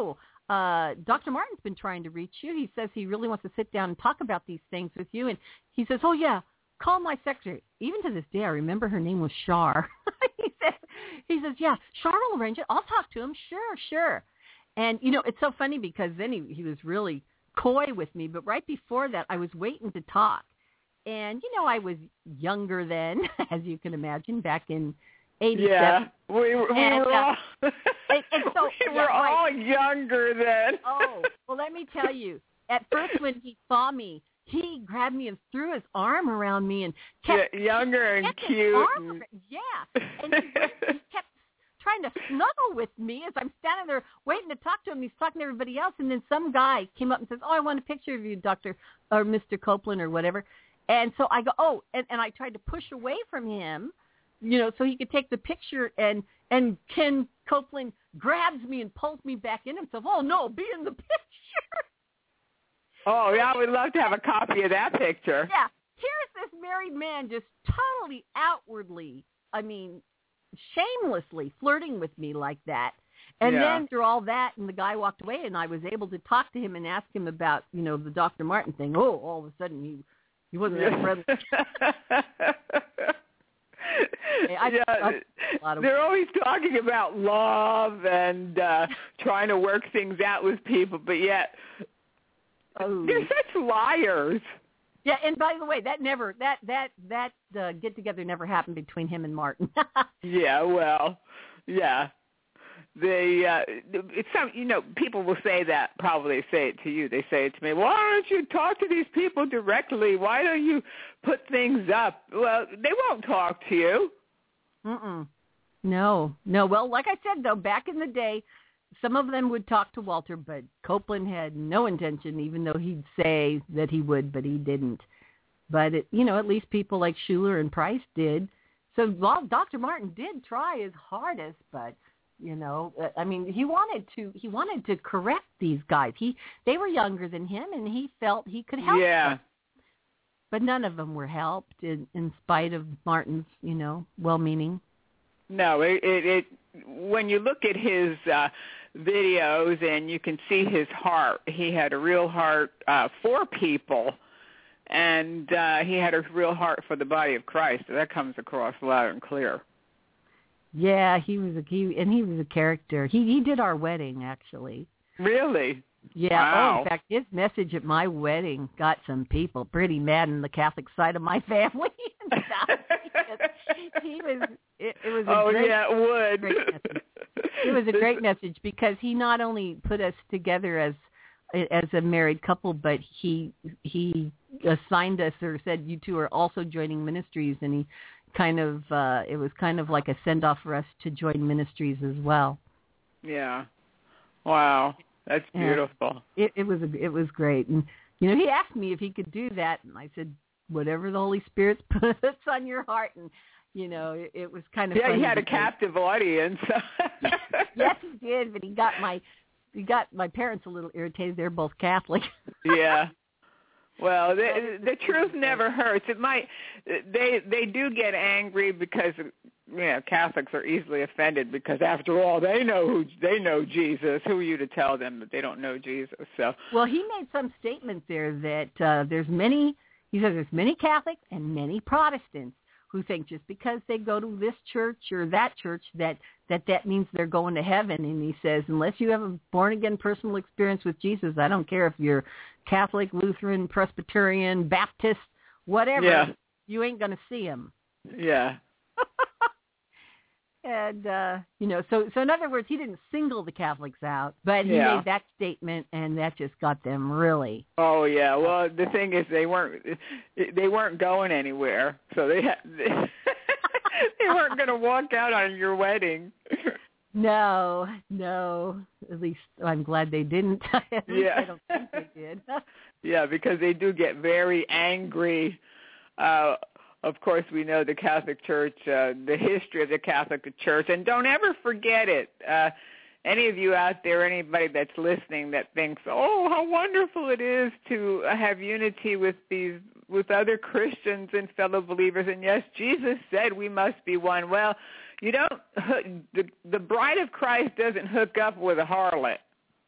uh, Doctor Martin's been trying to reach you. He says he really wants to sit down and talk about these things with you. And he says, oh, yeah, call my secretary. Even to this day, I remember her name was Char. he, says, he says, yeah, Char will arrange it. I'll talk to him. Sure, sure. And, you know, it's so funny because then he, he was really coy with me. But right before that, I was waiting to talk. And, you know, I was younger then, as you can imagine, back in eighty-seven. Yeah, we, we and, were uh, all, and, and so, we were right, all younger then. Oh, well, let me tell you. At first, when he saw me, he grabbed me and threw his arm around me and kept yeah, younger and kept cute. His arm, And... yeah, and he, he kept trying to snuggle with me as I'm standing there waiting to talk to him. He's talking to everybody else, and then some guy came up and says, "Oh, I want a picture of you, Doctor or Mister Copeland or whatever." And so I go, "Oh," and, and I tried to push away from him, you know, so he could take the picture. And and Ken Copeland grabs me and pulls me back in himself. "Oh no, be in the picture." Oh yeah, we'd love to have a copy of that picture. Yeah, here's this married man just totally outwardly, I mean, shamelessly flirting with me like that. And yeah. then through all that, and the guy walked away, and I was able to talk to him and ask him about, you know, the Doctor Martin thing. Oh, all of a sudden he he wasn't that friendly. I, yeah, I, a lot of they're always talking about love and uh, trying to work things out with people, but yet oh. they're such liars. Yeah, and by the way, that never that that that uh, get together never happened between him and Martin. yeah, well, yeah. They, uh, it's some, you know, people will say that, probably say it to you. They say it to me, why don't you talk to these people directly? Why don't you put things up? Well, they won't talk to you. Mm-mm. No, no. Well, like I said, though, back in the day, some of them would talk to Walter, but Copeland had no intention, even though he'd say that he would, but he didn't. But, it, you know, at least people like Schuler and Price did. So well, Doctor Martin did try his hardest, but... You know, I mean, he wanted to. He wanted to correct these guys. He, they were younger than him, and he felt he could help yeah. them. But none of them were helped, in, in spite of Martin's, you know, well-meaning. No, it, it, it. When you look at his uh, videos, and you can see his heart. He had a real heart uh, for people, and uh, he had a real heart for the body of Christ. That comes across loud and clear. Yeah, he was a he, and he was a character. He he did our wedding, actually. Really? Yeah. Wow. Oh, in fact, his message at my wedding got some people pretty mad in the Catholic side of my family. and stuff. he was. It, it was. A oh great, yeah, it would. Great message. It was a great message because he not only put us together as as a married couple, but he he assigned us or said you two are also joining ministries, and he. Kind of, uh, it was kind of like a send-off for us to join ministries as well. Yeah. Wow, that's beautiful. Yeah. It, it was a, it was great, and you know, he asked me if he could do that, and I said, whatever the Holy Spirit puts on your heart, and you know, it, it was kind of yeah. funny He had a because, captive audience. yes, he did, but he got my he got my parents a little irritated. They're both Catholic. yeah. Well, the, the truth never hurts. It might. They they do get angry because you know Catholics are easily offended because after all they know who they know Jesus. Who are you to tell them that they don't know Jesus? So well, he made some statement there that uh, there's many. He says there's many Catholics and many Protestants who think just because they go to this church or that church that that that means they're going to heaven. And he says, unless you have a born-again personal experience with Jesus, I don't care if you're Catholic, Lutheran, Presbyterian, Baptist, whatever, yeah. you ain't going to see him. Yeah. And, uh, you know, so so in other words, he didn't single the Catholics out, but he yeah. made that statement, and that just got them really. Oh yeah. Well, the thing is, they weren't they weren't going anywhere, so they had, they, they weren't going to walk out on your wedding. No, no. At least I'm glad they didn't. At least yeah. I don't think they did. yeah, because they do get very angry. Uh, Of course, we know the Catholic Church, uh, the history of the Catholic Church, and don't ever forget it. Uh, any of you out there, anybody that's listening that thinks, oh, how wonderful it is to have unity with these, with other Christians and fellow believers, and yes, Jesus said we must be one. Well, you don't, the, the bride of Christ doesn't hook up with a harlot.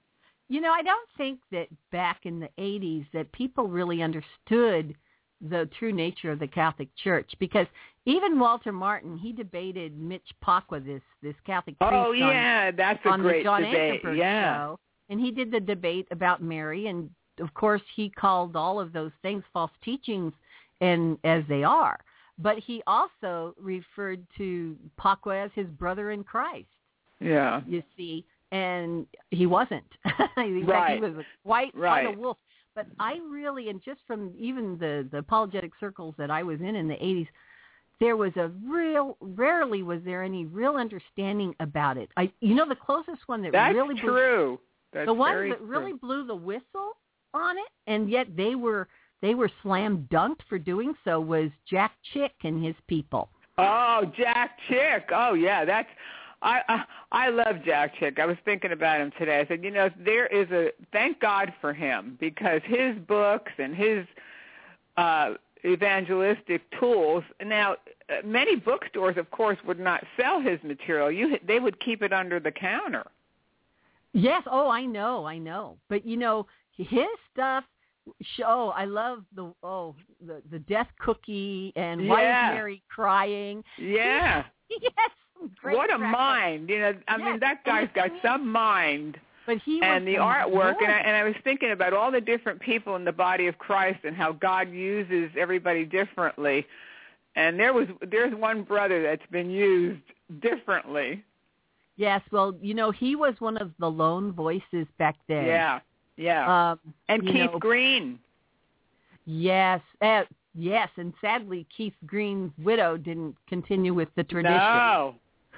You know, I don't think that back in the eighties that people really understood the true nature of the Catholic Church, because even Walter Martin, he debated Mitch Pacwa, this this Catholic priest, oh yeah, on, that's a on great the John debate. Ankerberg Yeah, show, and he did the debate about Mary, and of course he called all of those things false teachings, and as they are. But he also referred to Pacwa as his brother in Christ. Yeah, you see, and he wasn't. In right. fact, he was quite right. quite a wolf. But I really, and just from even the, the apologetic circles that I was in in the eighties, there was a real, rarely was there any real understanding about it. I, you know, the closest one that That's really blew, true. That's the one very that really true. blew the whistle on it, and yet they were they were slam dunked for doing so, was Jack Chick and his people. Oh, Jack Chick. Oh, yeah, that's. I, I I love Jack Chick. I was thinking about him today. I said, you know, there is a thank God for him, because his books and his uh, evangelistic tools. Now, many bookstores, of course, would not sell his material. You they would keep it under the counter. Yes. Oh, I know. I know. But you know, his stuff. Oh, I love the oh the the death cookie and why Yeah. is Mary crying? Yeah. Yes. Great What a track. mind. You know, I Yes. mean, that guy's got some mind. But he And was the artwork, Lord. and I, and I was thinking about all the different people in the body of Christ and how God uses everybody differently. And there was there's one brother that's been used differently. Yes. Well, you know, he was one of the lone voices back then. Yeah, yeah. Um, and you Keith know, Green. Yes. Uh, yes. And sadly, Keith Green's widow didn't continue with the tradition. No.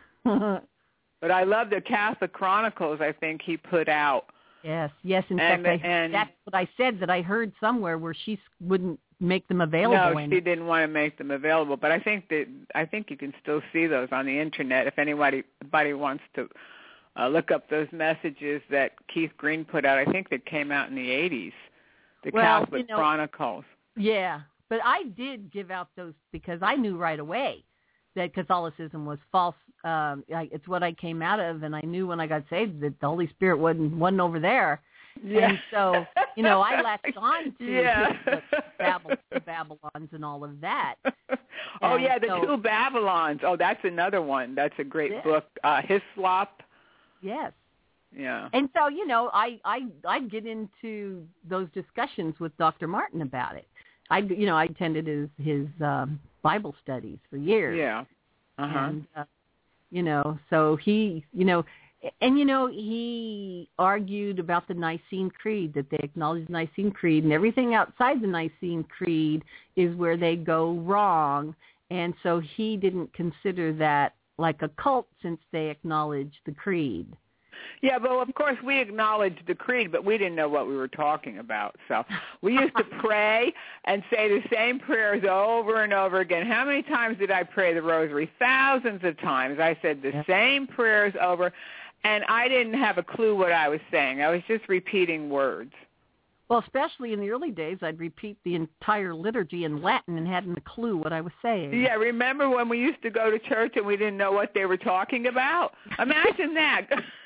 But I love the Catholic Chronicles, I think he put out. Yes, yes. In And- fact, I, and- that's what I said that I heard somewhere where she wouldn't make them available. No, and- she didn't want to make them available. But I think that I think you can still see those on the internet if anybody, anybody wants to uh, look up those messages that Keith Green put out. I think that came out in the eighties, the Well, Catholic you know, Chronicles. Yeah, but I did give out those because I knew right away that Catholicism was false. Um, I, it's what I came out of, and I knew when I got saved that the Holy Spirit wasn't wasn't over there. Yeah. And so, you know, I latched on to yeah. the, Babel, the Babylons and all of that. oh, And yeah, the so- two Babylons. Oh, that's another one. That's a great Yeah. book. Uh, Hislop. Yes. Yeah. And so, you know, I I I get into those discussions with Doctor Martin about it. I, you know, I attended his his um, Bible studies for years. Yeah. Uh-huh. And, uh, you know, so he, you know, and, you know, he argued about the Nicene Creed, that they acknowledge the Nicene Creed, and everything outside the Nicene Creed is where they go wrong. And so he didn't consider that like a cult since they acknowledge the creed. Yeah, but of course we acknowledged the creed, but we didn't know what we were talking about. So we used to pray and say the same prayers over and over again. How many times did I pray the rosary? Thousands of times. I said the Yeah. same prayers over, and I didn't have a clue what I was saying. I was just repeating words. Well, especially in the early days, I'd repeat the entire liturgy in Latin and hadn't a clue what I was saying. Yeah, remember when we used to go to church and we didn't know what they were talking about? Imagine that.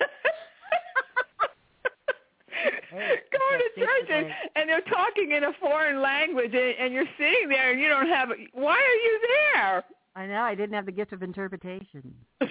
Going to church and, and they're talking in a foreign language and, and you're sitting there and you don't have, why are you there? I know, I didn't have the gift of interpretation. And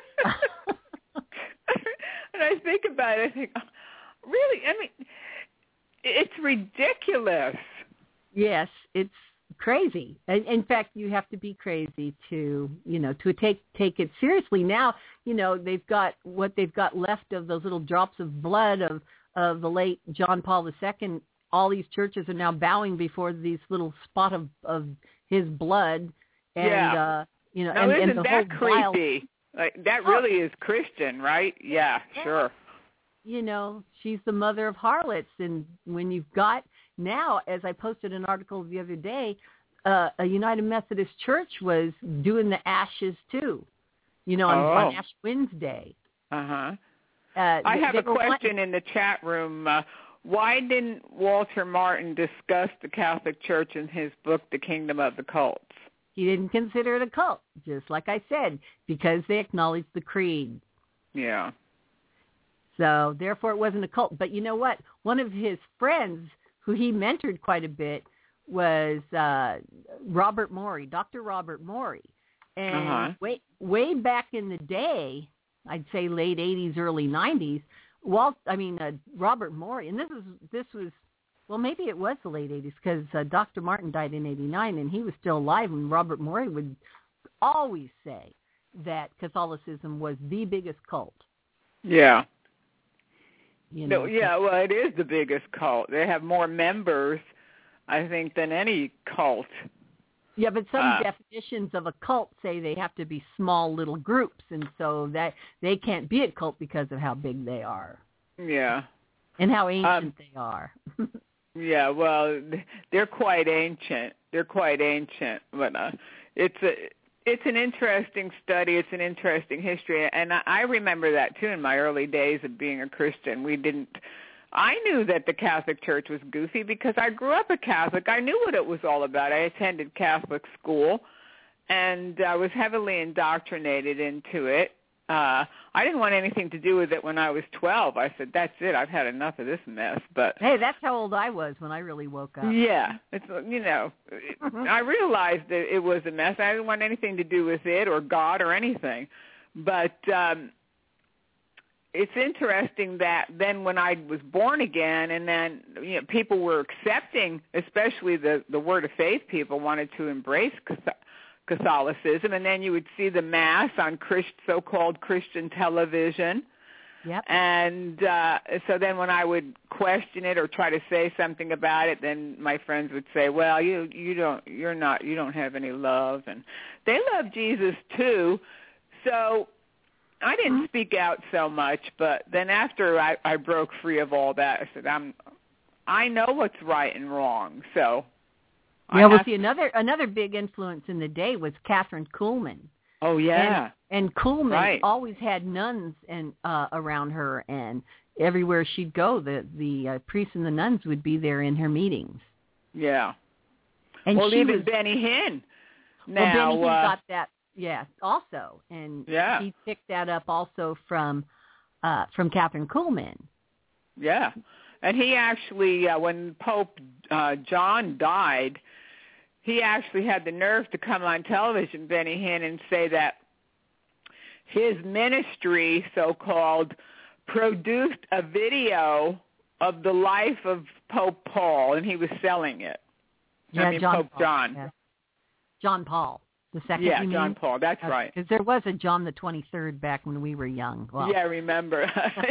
I think about it, I think, oh, really? I mean, it's ridiculous. Yes, it's crazy. In in fact, you have to be crazy to, you know, to take take it seriously. Now, you know, they've got what they've got left of those little drops of blood of, of the late John Paul the Second. All these churches are now bowing before these little spot of, of his blood. And, Yeah. uh, you know, Now, and, isn't and the that whole wild, creepy? Like, that Oh. really is Christian, right? Yeah, sure. you know, she's the mother of harlots. And when you've got now, as I posted an article the other day, uh, a United Methodist Church was doing the ashes too, you know, on, Oh. on Ash Wednesday. Uh-huh. Uh, I they- have they a were wanting- question in the chat room. Uh, why didn't Walter Martin discuss the Catholic Church in his book, The Kingdom of the Cults? He didn't consider it a cult, just like I said, because they acknowledged the creed. Yeah. So therefore it wasn't a cult. But you know what? One of his friends who he mentored quite a bit was uh, Robert Morey, Doctor Robert Morey. And uh-huh. way, way back in the day, I'd say late eighties, early nineties, Walt, I mean, uh, Robert Morey, and this is this was, well, maybe it was the late eighties because uh, Doctor Martin died in eighty-nine and he was still alive, and Robert Morey would always say that Catholicism was the biggest cult. Yeah. You know, no, yeah, well, it is the biggest cult. They have more members, I think, than any cult. Yeah, but some uh, definitions of a cult say they have to be small little groups, and so that they can't be a cult because of how big they are. Yeah. And how ancient um, they are. Yeah, well, they're quite ancient. They're quite ancient, but uh, it's a it's an interesting study. It's an interesting history, and I, I remember that too in my early days of being a Christian. We didn't. I knew that the Catholic Church was goofy because I grew up a Catholic. I knew what it was all about. I attended Catholic school, and I was heavily indoctrinated into it. Uh, I didn't want anything to do with it when I was twelve. I said, that's it. I've had enough of this mess. But hey, that's how old I was when I really woke up. Yeah. It's, you know, I realized that it was a mess. I didn't want anything to do with it or God or anything. But um, it's interesting that then when I was born again and then, you know, people were accepting, especially the, the Word of Faith people wanted to embrace Catholicism, and then you would see the Mass on Christ, so-called Christian television. Yep. And uh, so then when I would question it or try to say something about it, then my friends would say, well, you you don't, you're not, you don't have any love. And they love Jesus too. So I didn't mm-hmm. speak out so much, but then after I, I broke free of all that, I said, I'm, I know what's right and wrong, so. Yeah, well, see, another another big influence in the day was Catherine Kuhlman. Oh, yeah. And, and Kuhlman right. always had nuns and uh, around her, and everywhere she'd go, the the uh, priests and the nuns would be there in her meetings. Yeah. And well, she even was, Benny Hinn. Now, well, Benny Hinn uh, got that, yeah, also, and yeah. he picked that up also from uh, from Catherine Kuhlman. Yeah, and he actually, uh, when Pope uh, John died, he actually had the nerve to come on television, Benny Hinn, and say that his ministry, so-called, produced a video of the life of Pope Paul, and he was selling it. Yeah, I mean, John Pope Paul, John. Yeah. John Paul, the second, Yeah, you John mean? Paul, that's uh, right. Because there was a John the twenty-third back when we were young. Well, yeah, I remember.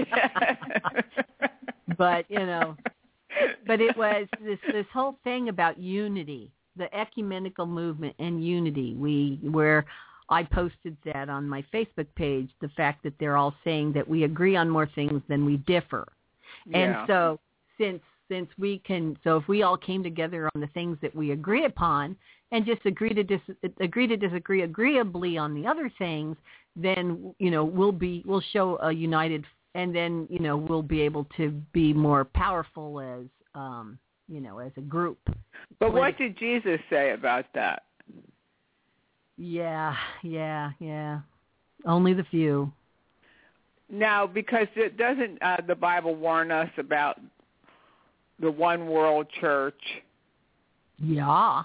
But, you know, but it was this this whole thing about unity, the ecumenical movement and unity. We where I posted that on my Facebook page, the fact that they're all saying that we agree on more things than we differ. Yeah. And so since since we can, so if we all came together on the things that we agree upon and just agree to dis, agree to disagree agreeably on the other things, then, you know, we'll be we'll show a united, and then, you know, we'll be able to be more powerful as um, you know, as a group. But what did Jesus say about that? Yeah, yeah, yeah. Only the few. Now, because it doesn't uh, the Bible warn us about the one world church? Yeah.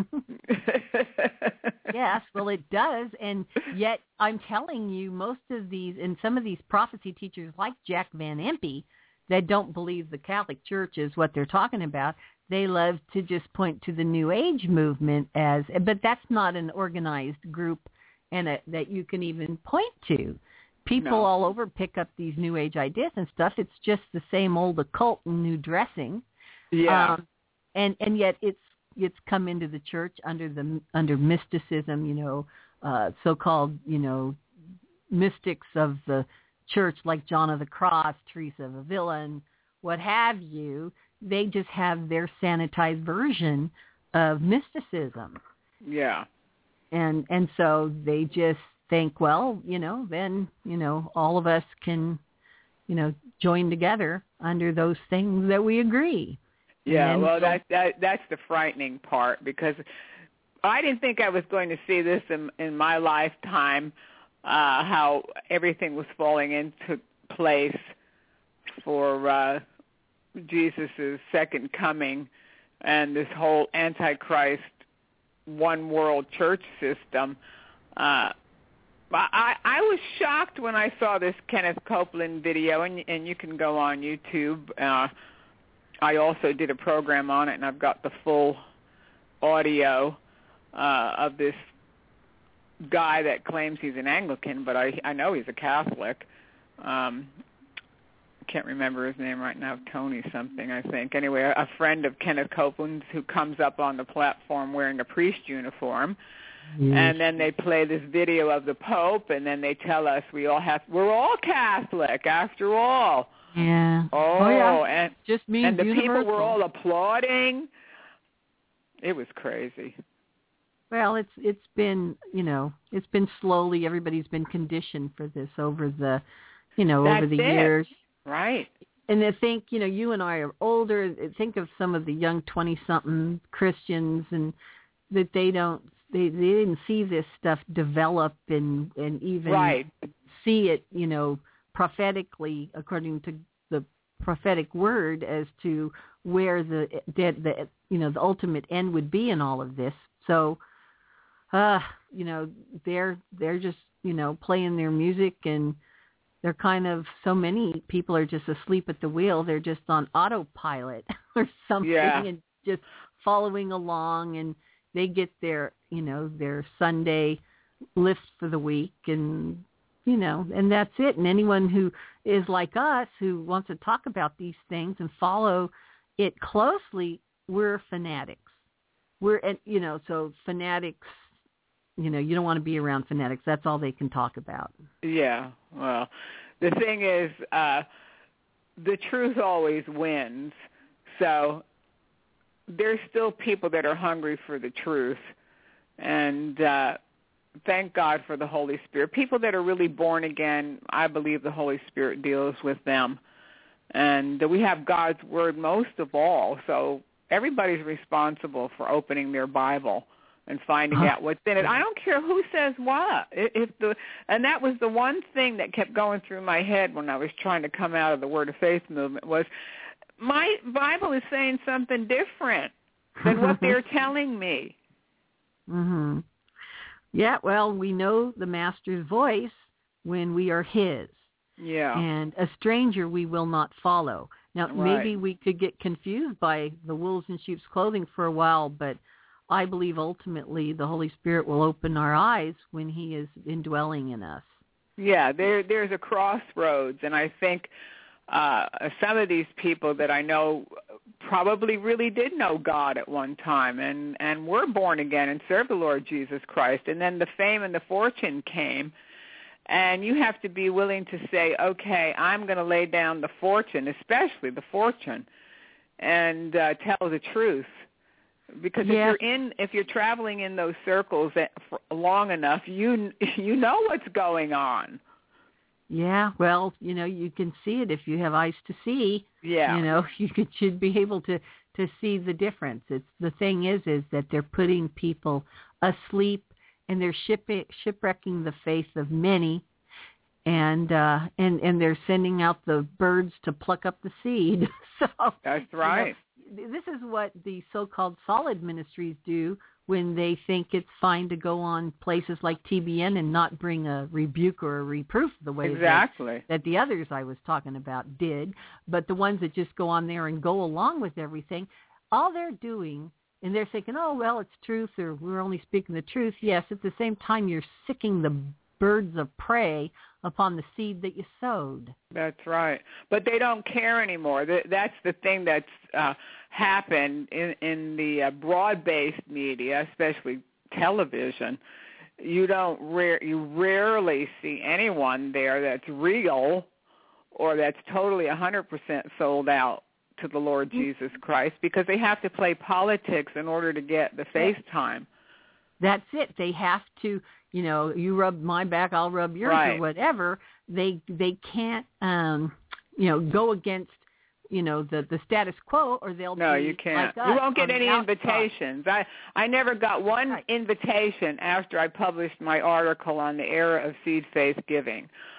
Yes, well, it does. And yet I'm telling you, most of these, and some of these prophecy teachers like Jack Van Impe that don't believe the Catholic Church is what they're talking about, they love to just point to the New Age movement as, but that's not an organized group and a, that you can even point to. People no. all over pick up these New Age ideas and stuff. It's just the same old occult and new dressing. Yeah. Um, and, and yet it's, it's come into the church under the, under mysticism, you know, uh, so-called, you know, mystics of the church like John of the Cross, Teresa of Avila, and what have you. They just have their sanitized version of mysticism. Yeah. And and so they just think, well, you know, then, you know, all of us can, you know, join together under those things that we agree. Yeah, well, so, that, that that's the frightening part, because I didn't think I was going to see this in, in my lifetime, uh, how everything was falling into place for uh, Jesus' second coming and this whole Antichrist one world church system. Uh, I, I was shocked when I saw this Kenneth Copeland video, and, and you can go on YouTube. Uh, I also did a program on it, and I've got the full audio uh, of this guy that claims he's an Anglican, but I, I know he's a Catholic. Um, I can't remember his name right now, Tony something, I think. Anyway, a, a friend of Kenneth Copeland's who comes up on the platform wearing a priest uniform. Yes. And then they play this video of the Pope, and then they tell us we all have, we're all Catholic after all. Yeah. Oh, oh yeah. and just means and the universal. people were all applauding. It was crazy. Well, it's it's been you know it's been slowly everybody's been conditioned for this over the you know That's over the it. years. Right. And I think you know you and I are older. Think of some of the young twenty-something Christians, and that they don't. They they didn't see this stuff develop and and even right. see it, you know, prophetically according to the prophetic word as to where the the, the you know the ultimate end would be in all of this. So, uh, you know, they're they're just you know playing their music, and they're kind of so many people are just asleep at the wheel. They're just on autopilot or something, yeah. and just following along, and they get their, you know, their Sunday lift for the week, and, you know, and that's it. And anyone who is like us, who wants to talk about these things and follow it closely, we're fanatics. We're, you know, so fanatics, you know, you don't want to be around fanatics. That's all they can talk about. Yeah. Well, the thing is, uh, the truth always wins. So there's still people that are hungry for the truth, and uh, thank God for the Holy Spirit. People that are really born again, I believe the Holy Spirit deals with them, and we have God's Word most of all, so everybody's responsible for opening their Bible and finding out what's in it. I don't care who says what. If the and that was the one thing that kept going through my head when I was trying to come out of the Word of Faith movement was, my Bible is saying something different than what they're telling me. Mhm. Yeah, well, we know the Master's voice when we are his. Yeah. And a stranger we will not follow. Now, right. maybe we could get confused by the wolves in sheep's clothing for a while, but I believe ultimately the Holy Spirit will open our eyes when he is indwelling in us. Yeah, there there's a crossroads, and I think Uh, some of these people that I know probably really did know God at one time and, and were born again and served the Lord Jesus Christ. And then the fame and the fortune came, and you have to be willing to say, okay, I'm going to lay down the fortune, especially the fortune, and uh, tell the truth. Because yes. if you're in, if you're traveling in those circles that, for long enough, you you know what's going on. Yeah, well, you know, you can see it if you have eyes to see. Yeah. You know, you could, should be able to, to see the difference. It's the thing is, is that they're putting people asleep, and they're ship, shipwrecking the faith of many, and uh, and and they're sending out the birds to pluck up the seed. So that's right. You know, this is what the so-called solid ministries do when they think it's fine to go on places like T B N and not bring a rebuke or a reproof the way exactly. that, that the others I was talking about did. But the ones that just go on there and go along with everything, all they're doing, and they're thinking, oh, well, it's truth, or we're only speaking the truth. Yes, at the same time, you're sicking the birds of prey upon the seed that you sowed. That's right. But they don't care anymore. That's the thing that's uh, happened in, in the uh, broad-based media, especially television. You don't rare, you rarely see anyone there that's real or that's totally one hundred percent sold out to the Lord Jesus Christ, because they have to play politics in order to get the face time. That's it. They have to, you know, you rub my back, I'll rub yours, right. or whatever. They they can't, um, you know, go against, you know, the, the status quo, or they'll no, be you can't. like us you won't get any outside. invitations. I I never got one right. invitation after I published my article on the era of seed faith giving.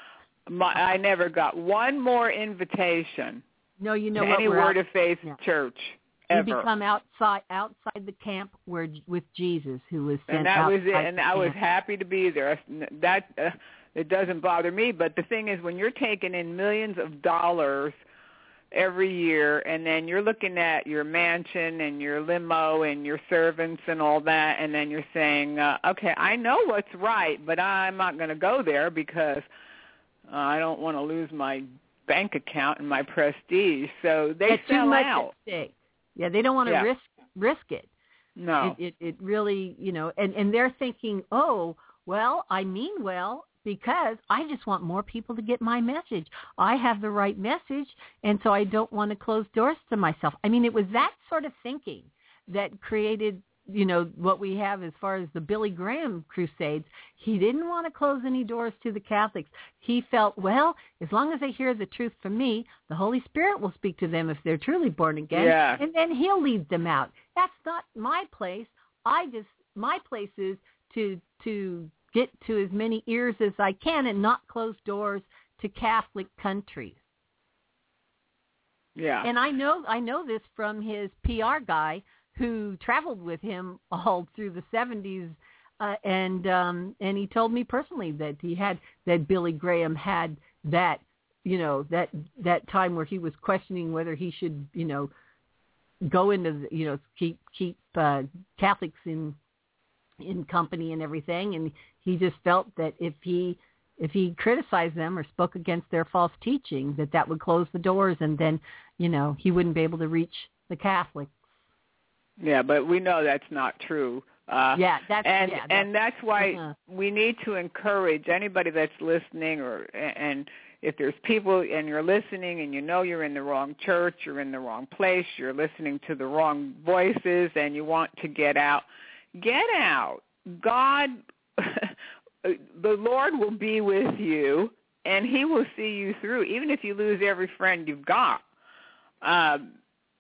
My, I never got one more invitation No, you know to what? any We're Word out, of Faith yeah. church You ever. become outside outside the camp where with Jesus, who was sent And that was it. outside And the I was camp. happy to be there. That uh, it doesn't bother me. But the thing is, when you're taking in millions of dollars every year, and then you're looking at your mansion and your limo and your servants and all that, and then you're saying, uh, okay, I know what's right, but I'm not going to go there because uh, I don't want to lose my bank account and my prestige. So they That's sell too much out. at stake. Yeah, they don't want to Yeah. risk risk it. No. It, it it really, you know, and and they're thinking, oh, well, I mean well, because I just want more people to get my message. I have the right message, and so I don't want to close doors to myself. I mean, it was that sort of thinking that created, you know, what we have as far as the Billy Graham crusades. He didn't want to close any doors to the Catholics. He felt, well, as long as they hear the truth from me, the Holy Spirit will speak to them if they're truly born again, Yeah. and then he'll lead them out. That's not my place. I just, my place is to to get to as many ears as I can and not close doors to Catholic countries. Yeah. And I know I know this from his P R guy who traveled with him all through the seventies, uh, and um, and he told me personally that he had that Billy Graham had that, you know, that that time where he was questioning whether he should, you know, go into the, you know, keep keep uh, Catholics in in company and everything, and he just felt that if he if he criticized them or spoke against their false teaching, that that would close the doors, and then, you know, he wouldn't be able to reach the Catholics. Yeah, but we know that's not true. Uh, yeah, that's and yeah, that's, and that's why uh-huh. we need to encourage anybody that's listening, or and if there's people and you're listening and you know you're in the wrong church, you're in the wrong place, you're listening to the wrong voices, and you want to get out, get out. God, the Lord will be with you, and He will see you through, even if you lose every friend you've got. Um,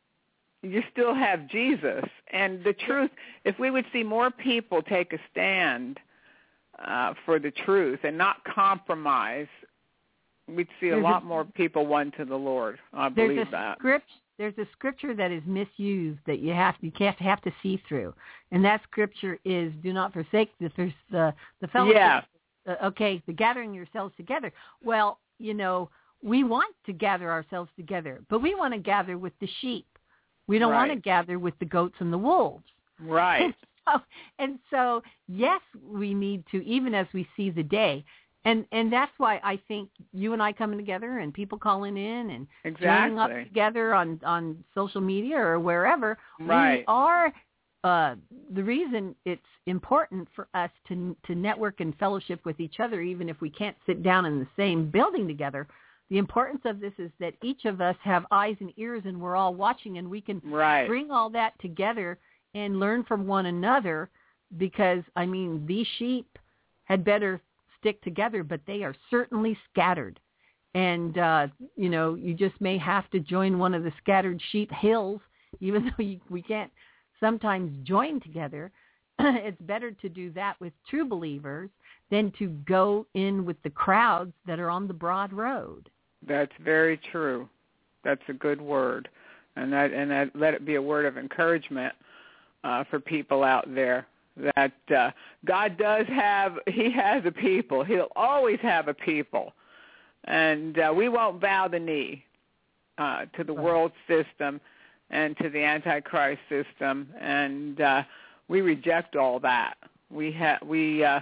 you still have Jesus. And the truth, if we would see more people take a stand uh, for the truth and not compromise, we'd see a there's lot a, more people won to the Lord. I there's believe a that. Script, there's a scripture that is misused that you have you can't have to see through, and that scripture is, "Do not forsake the the the fellowship." Yeah. Uh, okay, the gathering yourselves together. Well, you know, we want to gather ourselves together, but we want to gather with the sheep. We don't Right. want to gather with the goats and the wolves. Right. So, and so, yes, we need to, even as we see the day. And and that's why I think you and I coming together and people calling in and joining up Exactly. together on, on social media or wherever, Right. we are uh, the reason it's important for us to to network and fellowship with each other, even if we can't sit down in the same building together. The importance of this is that each of us have eyes and ears, and we're all watching, and we can Right. bring all that together and learn from one another, because, I mean, these sheep had better stick together, but they are certainly scattered. And, uh, you know, you just may have to join one of the scattered sheep hills, even though you, we can't sometimes join together. It's better to do that with true believers than to go in with the crowds that are on the broad road. That's very true. That's a good word, and that and that let it be a word of encouragement uh, for people out there. That uh, God does have, He has a people. He'll always have a people, and uh, we won't bow the knee uh, to the world system and to the Antichrist system, and uh, we reject all that. We ha- we uh,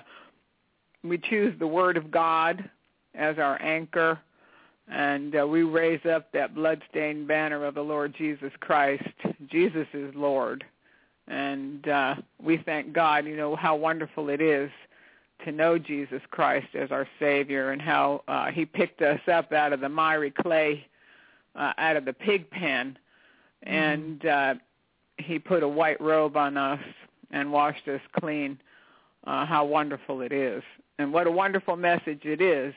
we choose the Word of God as our anchor. And uh, we raise up that bloodstained banner of the Lord Jesus Christ. Jesus is Lord. And uh, we thank God, you know, how wonderful it is to know Jesus Christ as our Savior, and how uh, He picked us up out of the miry clay, uh, out of the pig pen, mm-hmm. and uh, He put a white robe on us and washed us clean. Uh, how wonderful it is. And what a wonderful message it is.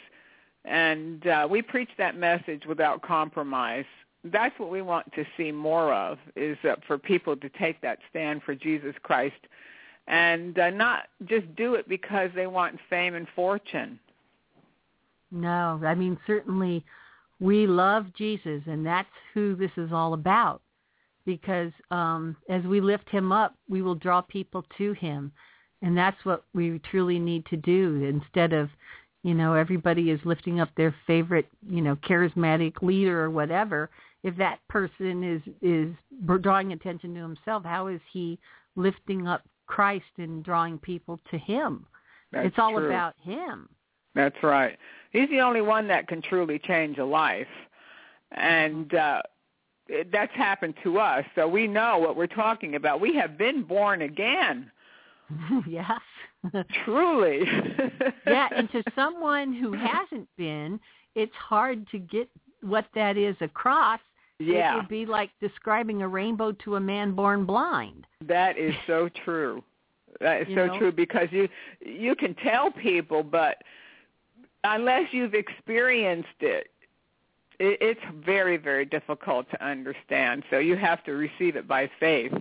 And uh, we preach that message without compromise. That's what we want to see more of, is uh, for people to take that stand for Jesus Christ, and uh, not just do it because they want fame and fortune. No, I mean, certainly we love Jesus, and that's who this is all about. Because um, as we lift him up, we will draw people to him. And that's what we truly need to do instead of, you know, everybody is lifting up their favorite, you know, charismatic leader or whatever. If that person is, is drawing attention to himself, how is he lifting up Christ and drawing people to him? That's it's all true. about him. That's right. He's the only one that can truly change a life. And uh, that's happened to us, so we know what we're talking about. We have been born again. Yes. Truly. Yeah, and to someone who hasn't been, it's hard to get what that is across. Yeah. It would be like describing a rainbow to a man born blind. That is so true. That is You so know? true because you you can tell people, but unless you've experienced it, it, it's very, very difficult to understand. So you have to receive it by faith.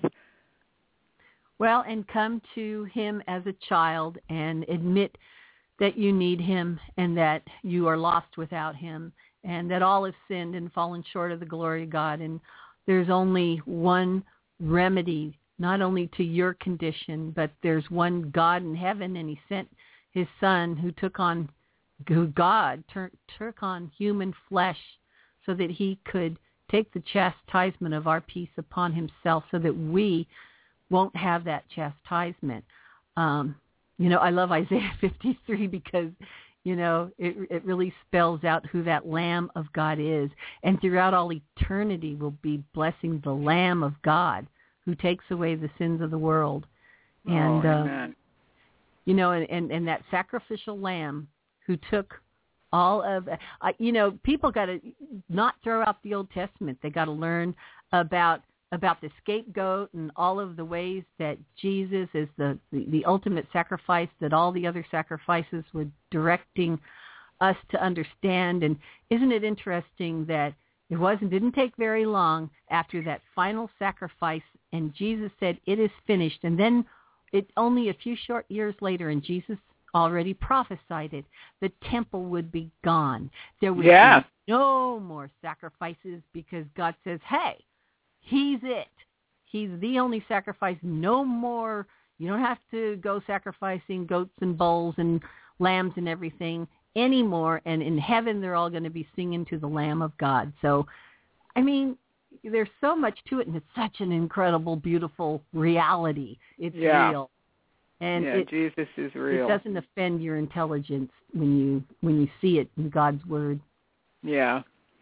Well, and come to him as a child and admit that you need him and that you are lost without him and that all have sinned and fallen short of the glory of God. And there's only one remedy, not only to your condition, but there's one God in heaven, and he sent his son who took on, who God tur- took on human flesh so that he could take the chastisement of our peace upon himself so that we won't have that chastisement. Um, you know, I love Isaiah fifty-three because, you know, it, it really spells out who that Lamb of God is. And throughout all eternity, we'll be blessing the Lamb of God who takes away the sins of the world. And, oh, uh, amen. you know, and, and, and that sacrificial lamb who took all of, uh, you know, people got to not throw out the Old Testament. They got to learn about about the scapegoat and all of the ways that Jesus is the, the, the ultimate sacrifice, that all the other sacrifices were directing us to understand. And isn't it interesting that it wasn't didn't take very long after that final sacrifice, and Jesus said, "It is finished." And then it only a few short years later, and Jesus already prophesied it, the temple would be gone. There would Yeah. be no more sacrifices because God says, hey, he's it. He's the only sacrifice. No more. You don't have to go sacrificing goats and bulls and lambs and everything anymore. And in heaven, they're all going to be singing to the Lamb of God. So, I mean, there's so much to it, and it's such an incredible, beautiful reality. It's Yeah. real. And yeah, it, Jesus is real. it doesn't offend your intelligence when you when you see it in God's Word. Yeah.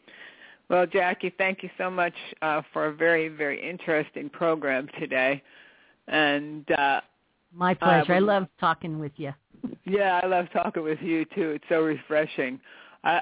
Well, Jackie, thank you so much uh, for a very, very interesting program today. And uh, My pleasure. I, I love talking with you. Yeah, I love talking with you, too. It's so refreshing. I,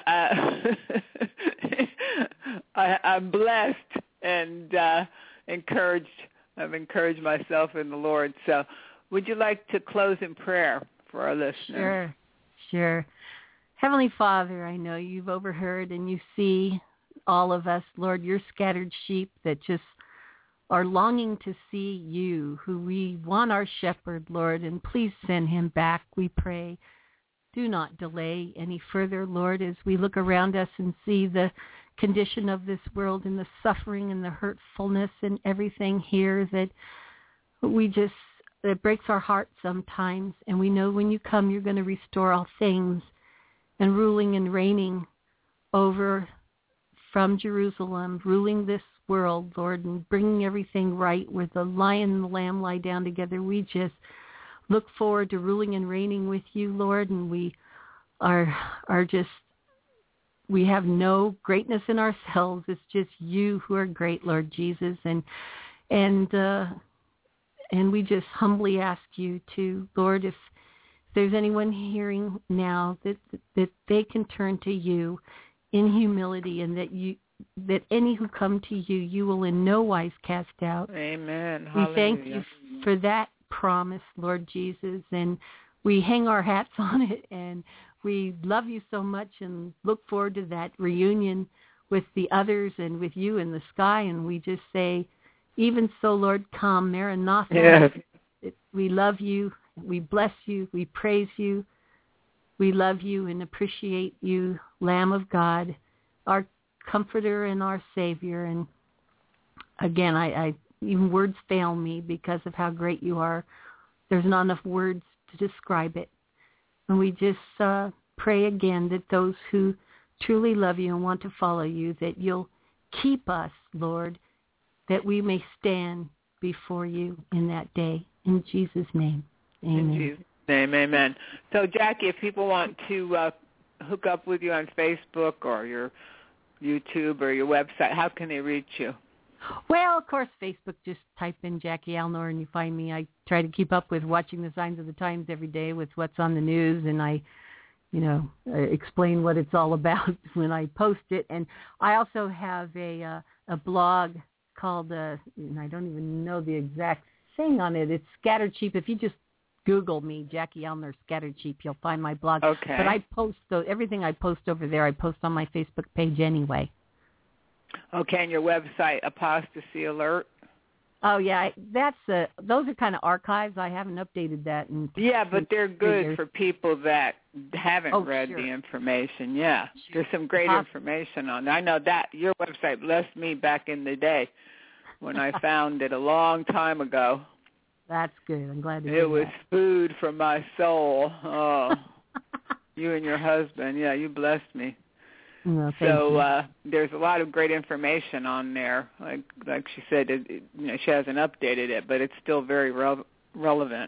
I, I, I'm blessed and uh, encouraged. I've encouraged myself in the Lord. So would you like to close in prayer for our listeners? Sure, sure. Heavenly Father, I know you've overheard and you see all of us, Lord, your scattered sheep that just are longing to see you, who we want our shepherd, Lord, and please send him back, we pray. Do not delay any further, Lord, as we look around us and see the condition of this world and the suffering and the hurtfulness and everything here that we just, it breaks our heart sometimes. And we know when you come, you're going to restore all things, and ruling and reigning over from Jerusalem, ruling this world, Lord, and bringing everything right where the lion and the lamb lie down together. We just look forward to ruling and reigning with you, Lord, and we are are just, we have no greatness in ourselves. It's just you who are great, Lord Jesus, and and uh, and we just humbly ask you to, Lord, if there's anyone hearing now, that that they can turn to you in humility, and that you that any who come to you, you will in no wise cast out. Amen. We Hallelujah. thank you for that promise, Lord Jesus, and we hang our hats on it, and we love you so much and look forward to that reunion with the others and with you in the sky. And we just say, even so, Lord, come, Maranatha. Yes. We love you. We bless you. We praise you. We love you and appreciate you, Lamb of God, our comforter and our Savior. And again, I, I even words fail me because of how great you are. There's not enough words to describe it. And we just uh, pray again that those who truly love you and want to follow you, that you'll keep us, Lord, that we may stand before you in that day. In Jesus' name, amen. In Jesus' name, amen. So, Jackie, if people want to uh, hook up with you on Facebook or your YouTube or your website, how can they reach you? Well, of course, Facebook, just type in Jackie Alnor and you find me. I try to keep up with watching the signs of the times every day with what's on the news, and I, you know, uh, explain what it's all about when I post it. And I also have a uh, a blog called, uh, and I don't even know the exact thing on it. It's Scattered Sheep. If you just Google me, Jackie Alnor Scattered Sheep, you'll find my blog. Okay. But I post those, everything I post over there, I post on my Facebook page anyway. Okay, and your website, Apostasy Alert? Oh, yeah, that's uh, those are kind of archives. I haven't updated that. In yeah, but they're good years. for people that haven't oh, read sure. the information. Yeah, sure. There's some great Awesome. information on there. I know that. Your website blessed me back in the day when I found it a long time ago. That's good. I'm glad to it hear was that. food for my soul. Oh, you and your husband. Yeah, you blessed me. No, so uh, there's a lot of great information on there. Like like she said, it, it, you know, she hasn't updated it, but it's still very re- relevant.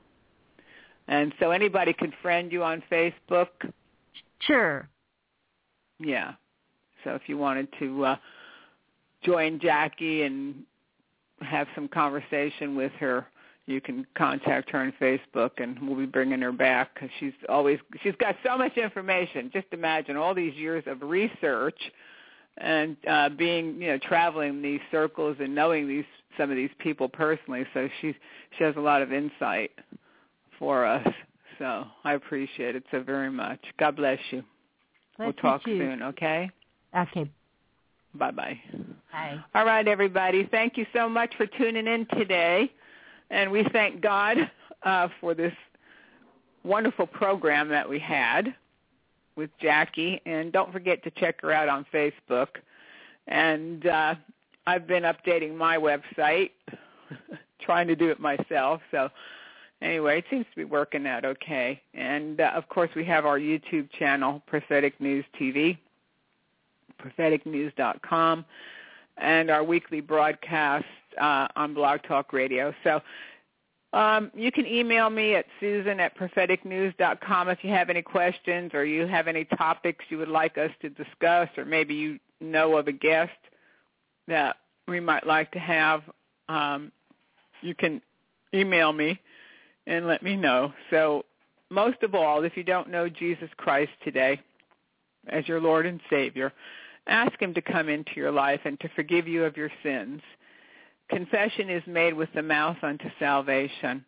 And so anybody can friend you on Facebook? Sure. Yeah. So if you wanted to uh, join Jackie and have some conversation with her, you can contact her on Facebook, and we'll be bringing her back because she's always she's got so much information. Just imagine all these years of research and uh, being, you know, traveling these circles and knowing these some of these people personally. So she she has a lot of insight for us. So I appreciate it so very much. God bless you. Bless we'll talk you soon. Okay. Okay. Bye-bye. Bye. All right, everybody. Thank you so much for tuning in today. And we thank God uh, for this wonderful program that we had with Jackie. And don't forget to check her out on Facebook. And uh, I've been updating my website, trying to do it myself. So anyway, it seems to be working out okay. And, uh, of course, we have our YouTube channel, Prophetic News T V, prophetic news dot com, and our weekly broadcast uh, on Blog Talk Radio. So um, you can email me at susan at prophetic news dot com if you have any questions or you have any topics you would like us to discuss, or maybe you know of a guest that we might like to have. Um, you can email me and let me know. So most of all, if you don't know Jesus Christ today as your Lord and Savior, ask him to come into your life and to forgive you of your sins. Confession is made with the mouth unto salvation.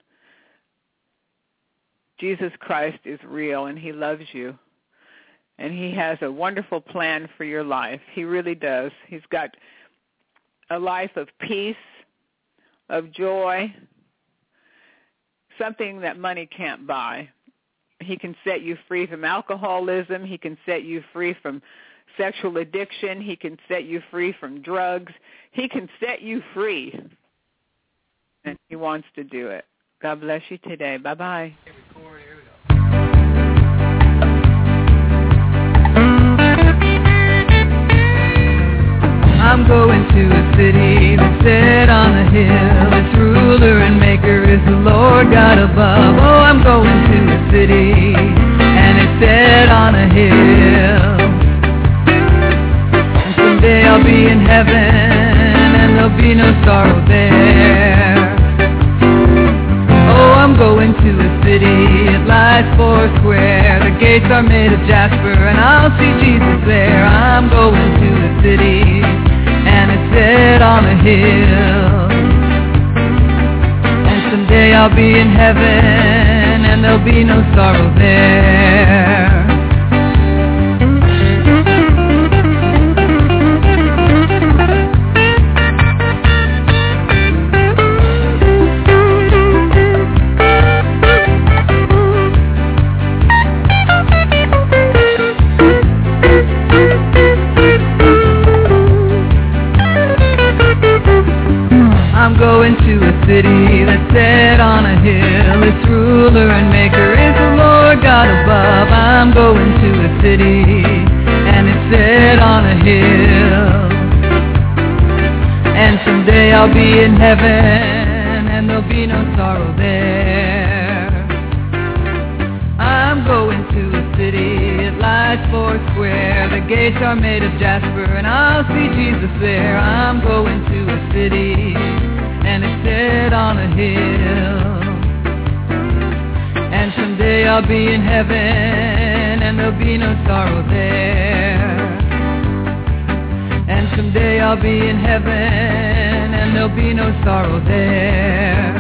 Jesus Christ is real, and he loves you. And he has a wonderful plan for your life. He really does. He's got a life of peace, of joy, something that money can't buy. He can set you free from alcoholism. He can set you free from sexual addiction. He can set you free from drugs. He can set you free. And he wants to do it. God bless you today. Bye-bye. I'm going to a city that's set on a hill. Its ruler and maker is the Lord God above. Oh, I'm going to a city, and it's set on a hill. And someday I'll be in heaven, and there'll be no sorrow there. Oh, I'm going to a city, it lies four square. The gates are made of jasper, and I'll see Jesus there. I'm going to a city, and it's set on a hill. And someday I'll be in heaven, and there'll be no sorrow there. going to a city that's set on a hill. Its ruler and maker is the Lord God above. I'm going to a city, and it's set on a hill. And someday I'll be in heaven, and there'll be no sorrow there. I'm going to a city, it lies four square. The gates are made of jasper, and I'll see Jesus there. I'm going to a city, and it's set on a hill. And someday I'll be in heaven, and there'll be no sorrow there. And someday I'll be in heaven, and there'll be no sorrow there.